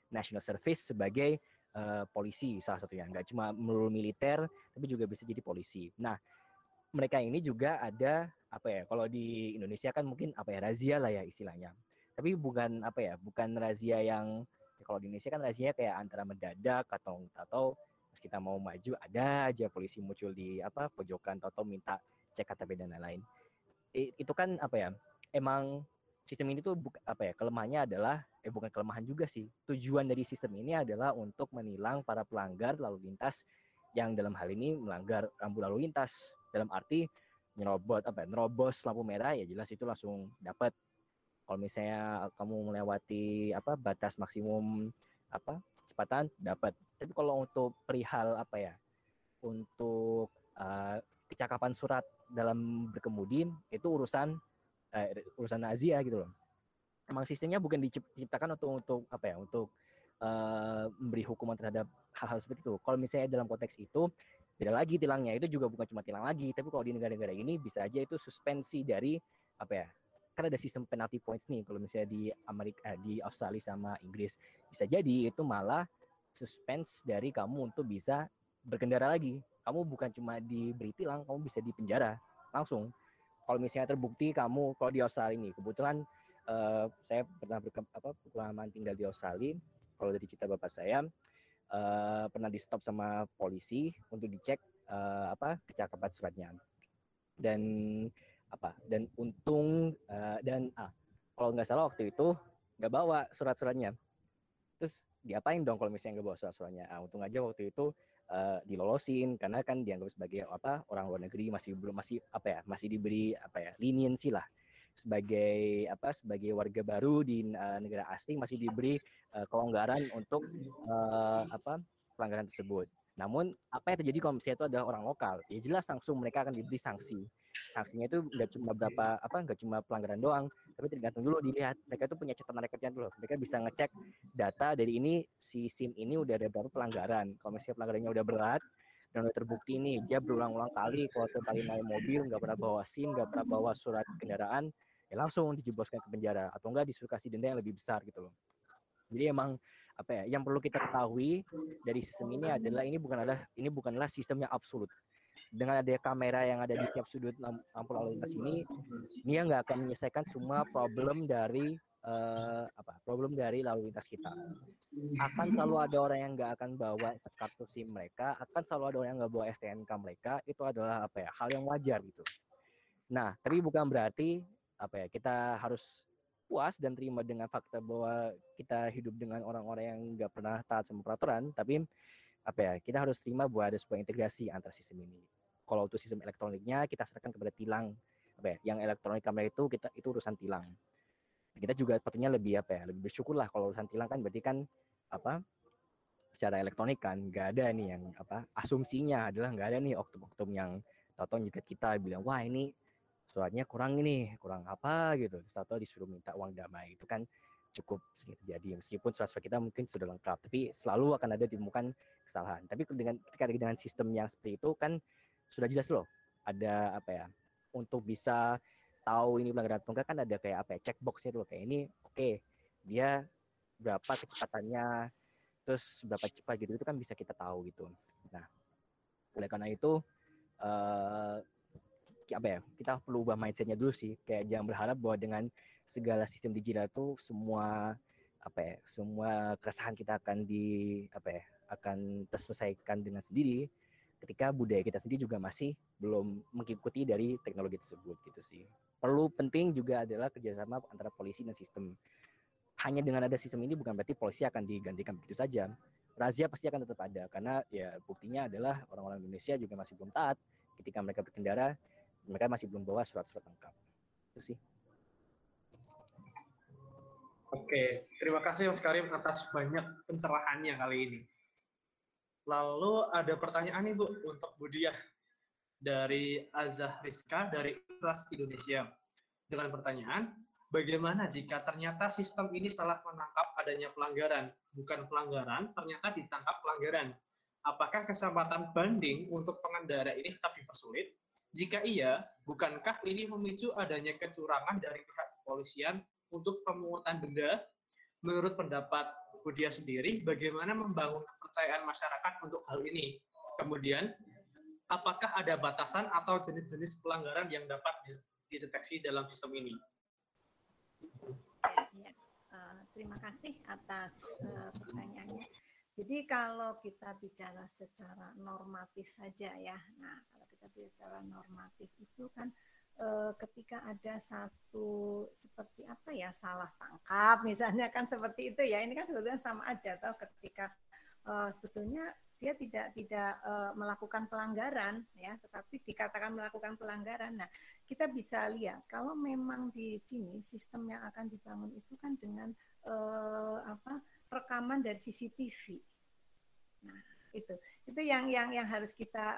national service sebagai polisi salah satunya, nggak cuma melulu militer tapi juga bisa jadi polisi. Nah, mereka ini juga ada apa ya, kalau di Indonesia kan mungkin apa ya, razia lah ya istilahnya, tapi bukan apa ya, bukan razia yang ya, kalau di Indonesia kan razia kayak antara mendadak atau pas kita mau maju ada aja polisi muncul di apa pojokan atau minta cek KTP dan lain-lain. Itu kan apa ya, emang sistem ini tuh apa ya, kelemahannya adalah bukan kelemahan juga sih. Tujuan dari sistem ini adalah untuk menilang para pelanggar lalu lintas yang dalam hal ini melanggar rambu lalu lintas. Dalam arti nerobos lampu merah ya jelas itu langsung dapat. Kalau misalnya kamu melewati apa batas maksimum apa kecepatan dapat. Tapi kalau untuk perihal apa ya, untuk kecakapan surat dalam berkemudi itu urusan Asia gitu loh. Emang sistemnya bukan diciptakan untuk apa ya, untuk memberi hukuman terhadap hal-hal seperti itu. Kalau misalnya dalam konteks itu beda lagi tilangnya, itu juga bukan cuma tilang lagi, tapi kalau di negara-negara ini bisa aja itu suspensi dari apa ya, kan ada sistem penalty points nih. Kalau misalnya di Amerika, di Australia sama Inggris, bisa jadi itu malah suspense dari kamu untuk bisa berkendara lagi. Kamu bukan cuma diberi tilang, kamu bisa dipenjara langsung. Kalau misalnya terbukti kamu, kalau di Australia ini kebetulan saya pernah pengalaman tinggal di Australia. Kalau dari cerita bapak saya pernah di stop sama polisi untuk dicek kecakapan suratnya, dan untung kalau nggak salah waktu itu nggak bawa surat-suratnya. Terus diapain dong kalau misalnya nggak bawa surat-suratnya? Untung aja waktu itu dilolosin karena kan dianggap sebagai orang luar negeri, masih diberi leniency lah, sebagai warga baru di negara asing masih diberi kelonggaran untuk pelanggaran tersebut. Namun apa yang terjadi kalau misalnya itu adalah orang lokal, ya jelas langsung mereka akan diberi sanksi. Sanksinya itu nggak cuma pelanggaran doang, tapi tergantung dulu dilihat mereka itu punya catatan rekornya dulu. Mereka bisa ngecek data dari ini, si SIM ini udah ada berapa pelanggaran. Kalau misalnya pelanggarannya udah berat dan udah terbukti nih dia berulang-ulang kali kalau tiap kali naik mobil nggak pernah bawa SIM, nggak pernah bawa surat kendaraan, ya langsung dijebloskan ke penjara atau enggak disuruh kasih denda yang lebih besar gitu loh. Jadi emang yang perlu kita ketahui dari sistem ini adalah ini bukanlah sistem yang absolut. Dengan ada kamera yang ada di setiap sudut lampu lalu lintas ini nggak akan menyelesaikan semua problem dari lalu lintas kita. Akan selalu ada orang yang nggak akan bawa kartu SIM mereka, akan selalu ada orang yang nggak bawa STNK mereka. Itu adalah hal yang wajar gitu. Nah, tapi bukan berarti kita harus puas dan terima dengan fakta bahwa kita hidup dengan orang-orang yang nggak pernah taat sama peraturan, tapi kita harus terima bahwa ada sebuah integrasi antara sistem ini. Kalau untuk sistem elektroniknya kita serahkan kepada tilang, yang elektronik kamera itu urusan tilang. Kita juga patutnya lebih bersyukur lah kalau urusan tilang kan berarti kan secara elektronik kan nggak ada nih yang asumsinya adalah nggak ada nih oknum-oknum yang tahu-tahu nyegat kita bilang wah ini suratnya kurang apa gitu, terus atau disuruh minta uang damai. Itu kan cukup sering terjadi meskipun surat-surat kita mungkin sudah lengkap, tapi selalu akan ada ditemukan kesalahan. Tapi ketika dengan sistem yang seperti itu kan sudah jelas loh, ada untuk bisa tahu ini pelanggaran atau enggak kan ada kayak checkboxnya tuh, kayak ini dia berapa kecepatannya, terus berapa cepat gitu, itu kan bisa kita tahu gitu. Nah, oleh karena itu kita perlu ubah mindsetnya dulu sih, kayak jangan berharap bahwa dengan segala sistem digital itu semua semua keresahan kita akan akan terselesaikan dengan sendiri ketika budaya kita sendiri juga masih belum mengikuti dari teknologi tersebut gitu sih. Penting juga adalah kerjasama antara polisi dan sistem. Hanya dengan ada sistem ini bukan berarti polisi akan digantikan begitu saja. Razia pasti akan tetap ada karena ya buktinya adalah orang-orang Indonesia juga masih belum taat ketika mereka berkendara. Mereka masih belum bawa surat-surat lengkap. Itu sih. Oke, terima kasih Mas Karim atas banyak pencerahannya kali ini. Lalu ada pertanyaan nih Bu untuk Bu Diah dari Azah Rizka dari Ikhlas Indonesia. Dengan pertanyaan, bagaimana jika ternyata sistem ini salah menangkap adanya pelanggaran, bukan pelanggaran, ternyata ditangkap pelanggaran? Apakah kesempatan banding untuk pengendara ini tetap dipersulit? Jika iya, bukankah ini memicu adanya kecurangan dari pihak kepolisian untuk pemungutan denda? Menurut pendapat Budia sendiri bagaimana membangun kepercayaan masyarakat untuk hal ini? Kemudian, apakah ada batasan atau jenis-jenis pelanggaran yang dapat dideteksi dalam sistem ini? Ya. Terima kasih atas pertanyaannya. Jadi kalau kita bicara secara normatif saja ya, nah kalau kita bicara normatif itu kan ketika ada satu seperti apa ya, salah tangkap misalnya kan seperti itu ya, ini kan sebetulnya sama aja atau ketika sebetulnya dia tidak melakukan pelanggaran ya, tetapi dikatakan melakukan pelanggaran. Nah, kita bisa lihat kalau memang di sini sistem yang akan dibangun itu kan dengan rekaman dari CCTV. Nah, itu yang harus kita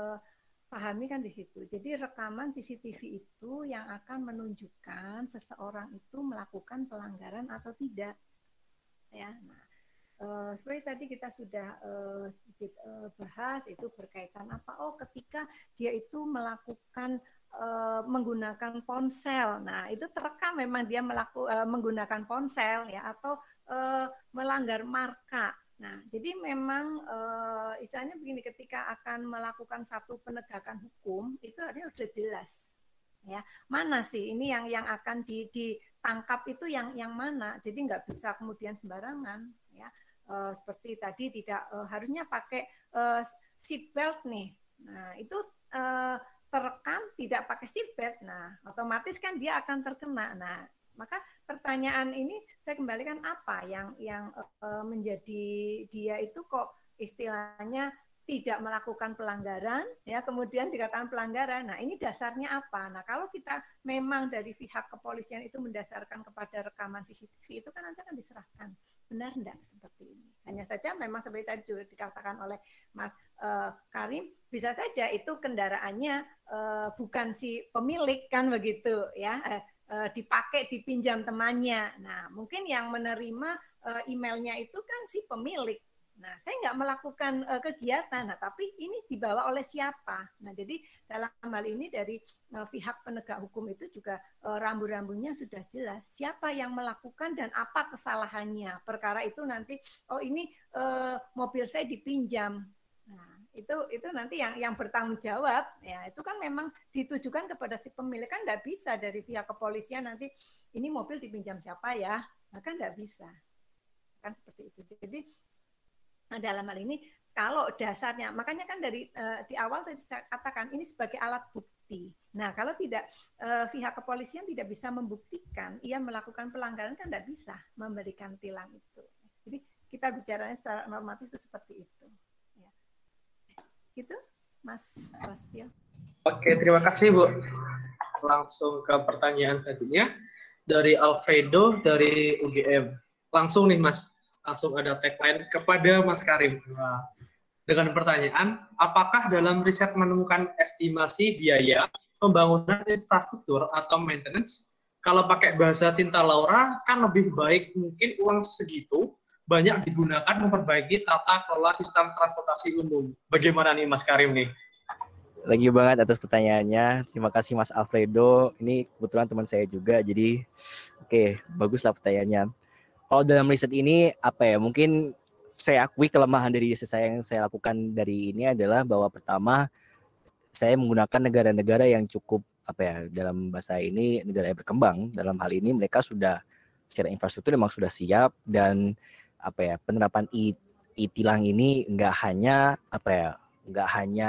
pahami kan di situ. Jadi rekaman CCTV itu yang akan menunjukkan seseorang itu melakukan pelanggaran atau tidak. Ya, nah, seperti tadi kita sudah sedikit bahas itu berkaitan apa? Oh, ketika dia itu melakukan menggunakan ponsel. Nah, itu terekam memang dia menggunakan ponsel ya, atau melanggar marka. Nah, jadi memang istilahnya begini, ketika akan melakukan satu penegakan hukum itu artinya sudah jelas. Ya, mana sih ini yang akan ditangkap itu yang mana? Jadi nggak bisa kemudian sembarangan ya. Seperti tadi tidak harusnya pakai seat belt nih. Nah, itu terekam tidak pakai seatbelt, nah otomatis kan dia akan terkena. Nah, maka pertanyaan ini saya kembalikan apa yang menjadi dia itu kok istilahnya tidak melakukan pelanggaran, ya kemudian dikatakan pelanggaran. Nah, ini dasarnya apa? Nah, kalau kita memang dari pihak kepolisian itu mendasarkan kepada rekaman CCTV itu kan nanti akan diserahkan. Benar enggak seperti ini? Hanya saja memang seperti tadi juga dikatakan oleh Mas Karim, bisa saja itu kendaraannya bukan si pemilik kan begitu ya, dipakai dipinjam temannya. Nah, mungkin yang menerima emailnya itu kan si pemilik. Nah, saya nggak melakukan kegiatan, nah, tapi ini dibawa oleh siapa? Nah, jadi dalam hal ini dari pihak penegak hukum itu juga rambu-rambunya sudah jelas. Siapa yang melakukan dan apa kesalahannya? Perkara itu nanti, oh ini mobil saya dipinjam. Nah, itu nanti yang bertanggung jawab. Ya, itu kan memang ditujukan kepada si pemilik, kan nggak bisa dari pihak kepolisian nanti ini mobil dipinjam siapa ya? Nah, kan nggak bisa. Kan seperti itu. Jadi dalam hal ini kalau dasarnya, makanya kan dari di awal saya katakan ini sebagai alat bukti. Nah, kalau tidak pihak kepolisian tidak bisa membuktikan ia melakukan pelanggaran, kan tidak bisa memberikan tilang itu. Jadi kita bicaranya secara normatif itu seperti itu. Ya. Gitu, Mas Prasetyo. Oke, terima kasih Bu. Langsung ke pertanyaan selanjutnya dari Alfredo dari UGM. Langsung nih Mas. Langsung ada tagline kepada Mas Karim. Nah, dengan pertanyaan, apakah dalam riset menemukan estimasi biaya pembangunan infrastruktur atau maintenance, kalau pakai bahasa Cinta Laura, kan lebih baik mungkin uang segitu banyak digunakan memperbaiki tata kelola sistem transportasi umum. Bagaimana nih Mas Karim nih? Lagi banget atas pertanyaannya. Terima kasih Mas Alfredo. Ini kebetulan teman saya juga, jadi oke, baguslah pertanyaannya. Kalau dalam riset ini apa ya, mungkin saya akui kelemahan dari riset saya yang saya lakukan dari ini adalah bahwa pertama saya menggunakan negara-negara yang cukup apa ya, dalam bahasa ini negara yang berkembang. Dalam hal ini mereka sudah secara infrastruktur memang sudah siap, dan apa ya, penerapan e-tilang ini nggak hanya apa ya, nggak hanya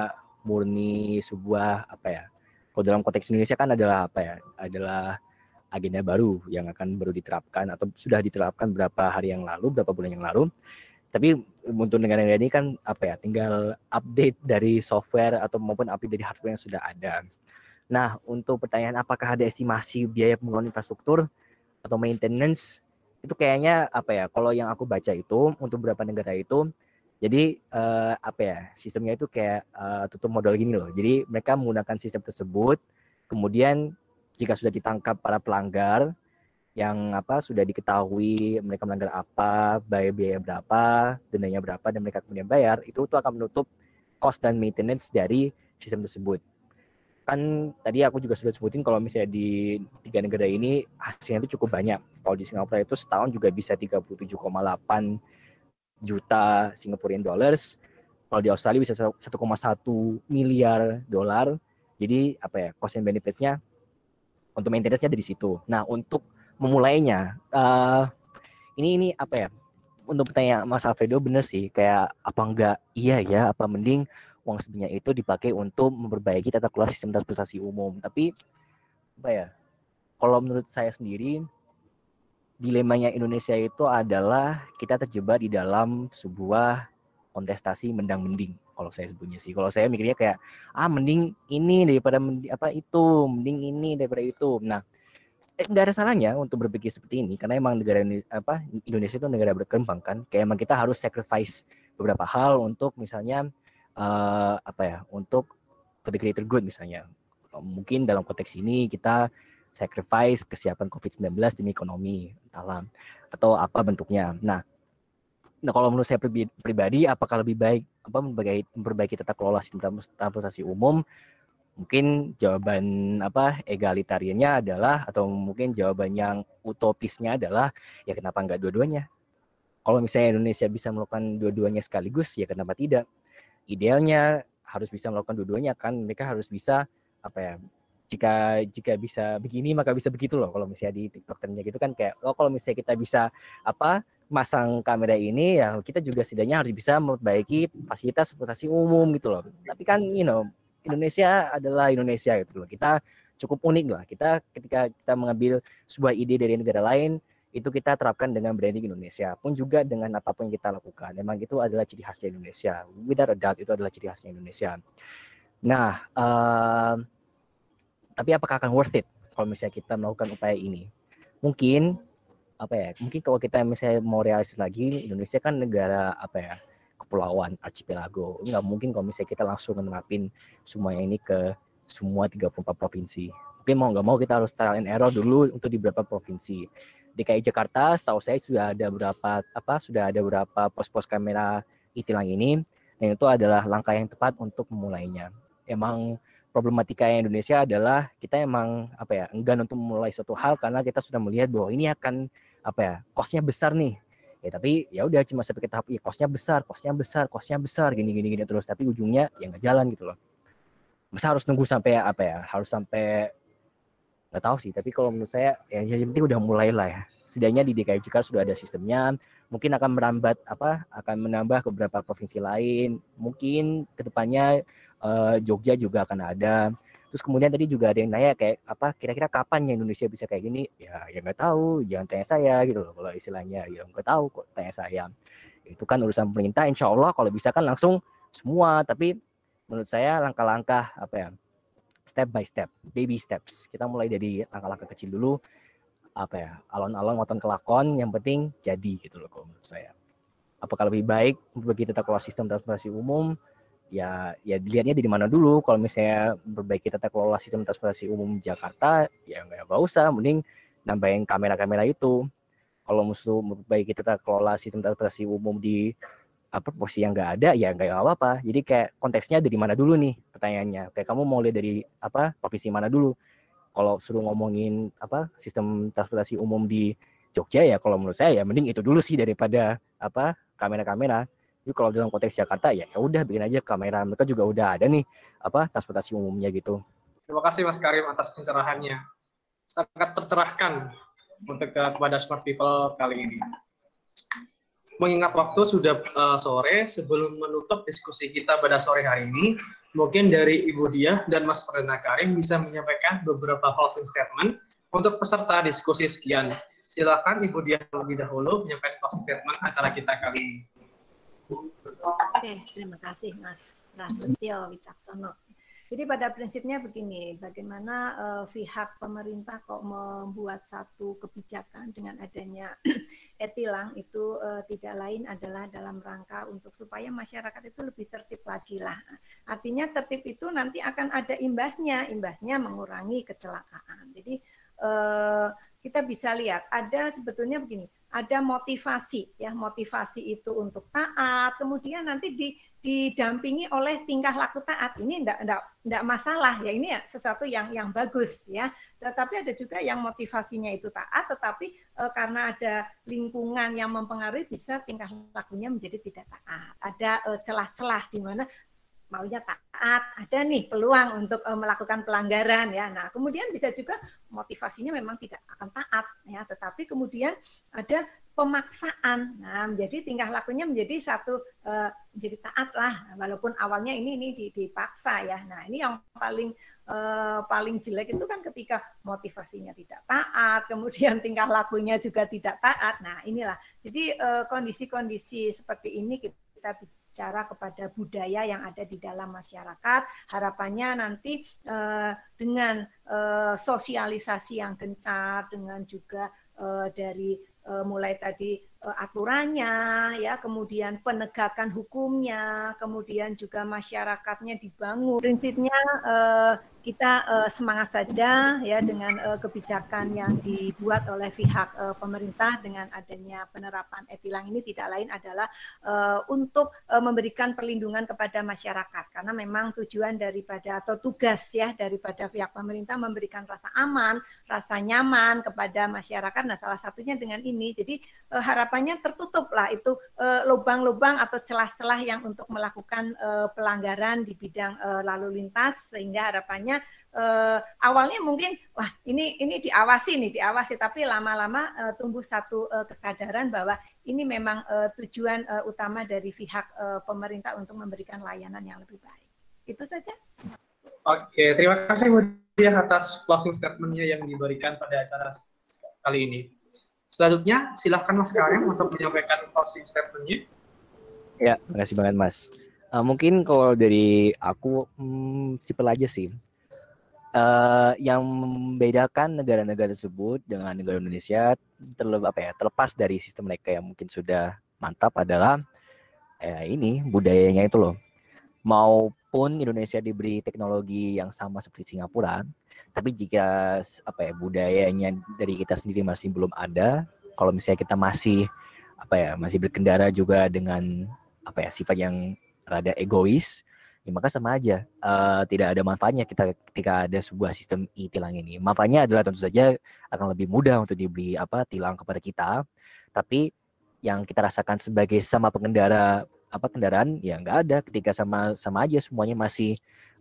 murni sebuah apa ya, kalau dalam konteks Indonesia kan adalah apa ya, adalah agenda baru yang akan baru diterapkan atau sudah diterapkan beberapa hari yang lalu, beberapa bulan yang lalu. Tapi untuk negara-negara ini kan apa ya, tinggal update dari software atau maupun update dari hardware yang sudah ada. Nah, untuk pertanyaan apakah ada estimasi biaya pembangunan infrastruktur atau maintenance, itu kayaknya apa ya, kalau yang aku baca itu untuk beberapa negara itu, jadi apa ya, sistemnya itu kayak tutup modal gini loh. Jadi mereka menggunakan sistem tersebut, kemudian jika sudah ditangkap para pelanggar yang apa sudah diketahui mereka melanggar apa, bayar biaya berapa, dendanya berapa, dan mereka kemudian bayar, itu akan menutup cost dan maintenance dari sistem tersebut. kan tadi aku juga sudah sebutin kalau misalnya di 3 negara ini hasilnya itu cukup banyak. Kalau di Singapura itu setahun juga bisa 37,8 juta Singaporean dollars. Kalau di Australia bisa 1,1 miliar dolar. Jadi apa ya, cost and benefits-nya untuk maintenance-nya dari situ. Nah, untuk memulainya ini apa ya? Untuk pertanyaan Mas Alfredo bener sih, kayak apa enggak iya ya, apa mending uang sebenarnya itu dipakai untuk memperbaiki tata kelola sistem transportasi umum. Tapi apa ya? Kalau menurut saya sendiri, dilemanya Indonesia itu adalah kita terjebak di dalam sebuah kontestasi mendang-mending. Kalau saya sebutnya sih, kalau saya mikirnya kayak mending ini daripada itu, mending ini daripada itu. Nah, nggak ada salahnya untuk berpikir seperti ini karena emang negara Indonesia itu negara berkembang kan. Kayak emang kita harus sacrifice beberapa hal untuk misalnya untuk for the greater good misalnya. Mungkin dalam konteks ini kita sacrifice kesiapan COVID-19 demi ekonomi, entahlah, atau apa bentuknya. Nah, kalau menurut saya pribadi, apakah lebih baik memperbaiki tata kelola sistem transportasi umum? Mungkin jawaban egalitariannya adalah, atau mungkin jawaban yang utopisnya adalah ya kenapa nggak dua-duanya? Kalau misalnya Indonesia bisa melakukan dua-duanya sekaligus, ya kenapa tidak? Idealnya harus bisa melakukan dua-duanya kan, mereka harus bisa jika bisa begini maka bisa begitu loh. Kalau misalnya di TikTok ternyata gitu kan kayak kalau misalnya kita bisa masang kamera ini, ya kita juga setidaknya harus bisa memperbaiki fasilitas transportasi umum gitu loh. Tapi kan Indonesia adalah Indonesia gitu loh. Kita cukup unik lah. Ketika kita mengambil sebuah ide dari negara lain, itu kita terapkan dengan branding Indonesia. Pun juga dengan apapun yang kita lakukan. Memang itu adalah ciri khasnya Indonesia. Without a doubt itu adalah ciri khasnya Indonesia. Nah, tapi apakah akan worth it kalau misalnya kita melakukan upaya ini? Mungkin kalau kita misalnya mau realistis lagi, Indonesia kan negara kepulauan, archipelago. Nggak mungkin kalau misalnya kita langsung menerapin semuanya ini ke semua 34 provinsi. Tapi mau nggak mau kita harus trial and error dulu untuk di beberapa provinsi. DKI Jakarta, setahu saya sudah ada beberapa pos-pos kamera e-tilang ini, dan itu adalah langkah yang tepat untuk memulainya. Emang problematika Indonesia adalah kita emang enggan untuk memulai suatu hal karena kita sudah melihat bahwa ini akan cost-nya besar nih. Ya tapi ya udah cuma sampai ke tahap cost-nya besar gini terus, tapi ujungnya ya nggak jalan gitu loh. Masa harus nunggu sampai harus sampai nggak tahu sih, tapi kalau menurut saya ya yang penting udah mulai lah ya. Setidaknya di DKI Jakarta sudah ada sistemnya, mungkin akan akan menambah ke beberapa provinsi lain, mungkin kedepannya Jogja juga akan ada. Terus kemudian tadi juga ada yang nanya kayak kira-kira kapan ya Indonesia bisa kayak gini? Ya nggak tahu, jangan tanya saya gitu loh. Kalau istilahnya ya nggak tahu kok tanya saya. Itu kan urusan pemerintah. Insya Allah kalau bisa kan langsung semua. Tapi menurut saya langkah-langkah step by step, baby steps. Kita mulai dari langkah-langkah kecil dulu. Alon-alon ngotot kelakon. Yang penting jadi gitu loh kalau menurut saya. Apakah lebih baik bagi tata kelola sistem transportasi umum? Ya dilihatnya dari mana dulu. Kalau misalnya memperbaiki tata kelola sistem transportasi umum Jakarta, ya nggak usah, mending nambahin kamera-kamera itu. Kalau musuh memperbaiki tata kelola sistem transportasi umum di posisi yang nggak ada, ya nggak apa-apa. Jadi kayak konteksnya dari mana dulu nih pertanyaannya. Kayak kamu mau lihat dari provinsi mana dulu. Kalau suruh ngomongin sistem transportasi umum di Jogja, ya kalau menurut saya ya mending itu dulu sih daripada kamera-kamera. Jadi kalau dalam konteks Jakarta ya udah bikin aja kamera, mereka juga udah ada nih transportasi umumnya gitu. Terima kasih Mas Karim atas pencerahannya, sangat tercerahkan untuk kepada Smart People kali ini. Mengingat waktu sudah sore, sebelum menutup diskusi kita pada sore hari ini, mungkin dari Ibu Diah dan Mas Perdana Karim bisa menyampaikan beberapa closing statement untuk peserta diskusi sekian. Silakan Ibu Diah terlebih dahulu menyampaikan closing statement acara kita kali ini. Oke, terima kasih Mas Prasetyo Wicaksono. Jadi pada prinsipnya begini, bagaimana pihak pemerintah kok membuat satu kebijakan dengan adanya e-tilang itu tidak lain adalah dalam rangka untuk supaya masyarakat itu lebih tertib lagi lah. Artinya tertib itu nanti akan ada imbasnya mengurangi kecelakaan. Jadi kita bisa lihat ada sebetulnya begini, ada motivasi ya, motivasi itu untuk taat, kemudian nanti didampingi oleh tingkah laku taat. Ini enggak masalah ya, ini ya sesuatu yang bagus ya. Tetapi ada juga yang motivasinya itu taat, tetapi karena ada lingkungan yang mempengaruhi bisa tingkah lakunya menjadi tidak taat. Ada celah-celah di mana maunya taat, ada nih peluang untuk melakukan pelanggaran ya. Nah, kemudian bisa juga motivasinya memang tidak akan taat ya, tetapi kemudian ada pemaksaan. Nah, menjadi tingkah lakunya menjadi satu jadi taat lah, walaupun awalnya ini dipaksa ya. Nah, ini yang paling jelek itu kan ketika motivasinya tidak taat, kemudian tingkah lakunya juga tidak taat. Nah, inilah. Jadi kondisi-kondisi seperti ini kita bicara kepada budaya yang ada di dalam masyarakat. Harapannya nanti dengan sosialisasi yang gencar, dengan juga dari mulai tadi aturannya, ya, kemudian penegakan hukumnya, kemudian juga masyarakatnya dibangun. Prinsipnya kita semangat saja ya dengan kebijakan yang dibuat oleh pihak pemerintah dengan adanya penerapan e-tilang ini tidak lain adalah untuk memberikan perlindungan kepada masyarakat, karena memang tujuan daripada atau tugas ya daripada pihak pemerintah memberikan rasa aman, rasa nyaman kepada masyarakat. Nah, salah satunya dengan ini. Jadi harapannya tertutuplah itu lubang-lubang atau celah-celah yang untuk melakukan pelanggaran di bidang lalu lintas, sehingga harapannya awalnya mungkin wah ini diawasi, tapi lama-lama tumbuh satu kesadaran bahwa ini memang tujuan utama dari pihak pemerintah untuk memberikan layanan yang lebih baik. Itu saja. Oke, terima kasih Bu Diah atas closing statement-nya yang diberikan pada acara kali ini. Selanjutnya, silakan Mas Karim untuk menyampaikan closing statement-nya. Ya, terima kasih banget Mas. Mungkin kalau dari aku simpel aja sih. Yang membedakan negara-negara tersebut dengan negara Indonesia terlepas dari sistem mereka yang mungkin sudah mantap adalah ini budayanya itu loh. Maupun Indonesia diberi teknologi yang sama seperti Singapura, tapi jika budayanya dari kita sendiri masih belum ada, kalau misalnya kita masih berkendara juga dengan sifat yang rada egois, ya maka sama aja tidak ada manfaatnya kita ketika ada sebuah sistem e-tilang ini. Manfaatnya adalah tentu saja akan lebih mudah untuk dibeli tilang kepada kita, tapi yang kita rasakan sebagai sama pengendara kendaraan ya nggak ada ketika sama aja semuanya masih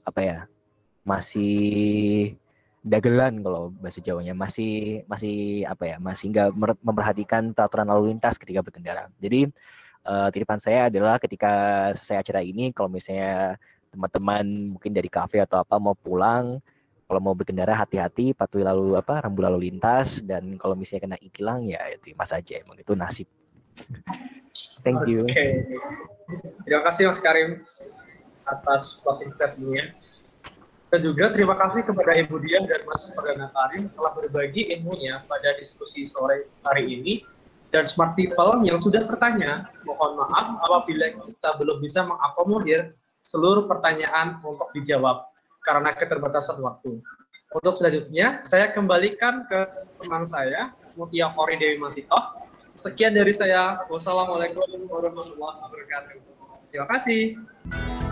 dagelan kalau bahasa Jawanya, masih nggak memperhatikan peraturan lalu lintas ketika berkendara. Jadi titipan saya adalah ketika selesai acara ini, kalau misalnya teman-teman mungkin dari kafe atau mau pulang, kalau mau berkendara hati-hati, patuhi rambu lalu lintas, dan kalau misalnya kena e-tilang ya terima saja, emang itu nasib. Thank you. Okay. Terima kasih Mas Karim atas closing statement-nya. Dan juga terima kasih kepada Ibu Diah dan Mas Perdana Karim telah berbagi ilmunya pada diskusi sore hari ini. Dan Smart People yang sudah bertanya, mohon maaf apabila kita belum bisa mengakomodir seluruh pertanyaan untuk dijawab karena keterbatasan waktu. Untuk selanjutnya, saya kembalikan ke teman saya, Mutia Kori Dewi Masito. Sekian dari saya. Wassalamualaikum warahmatullahi wabarakatuh. Terima kasih.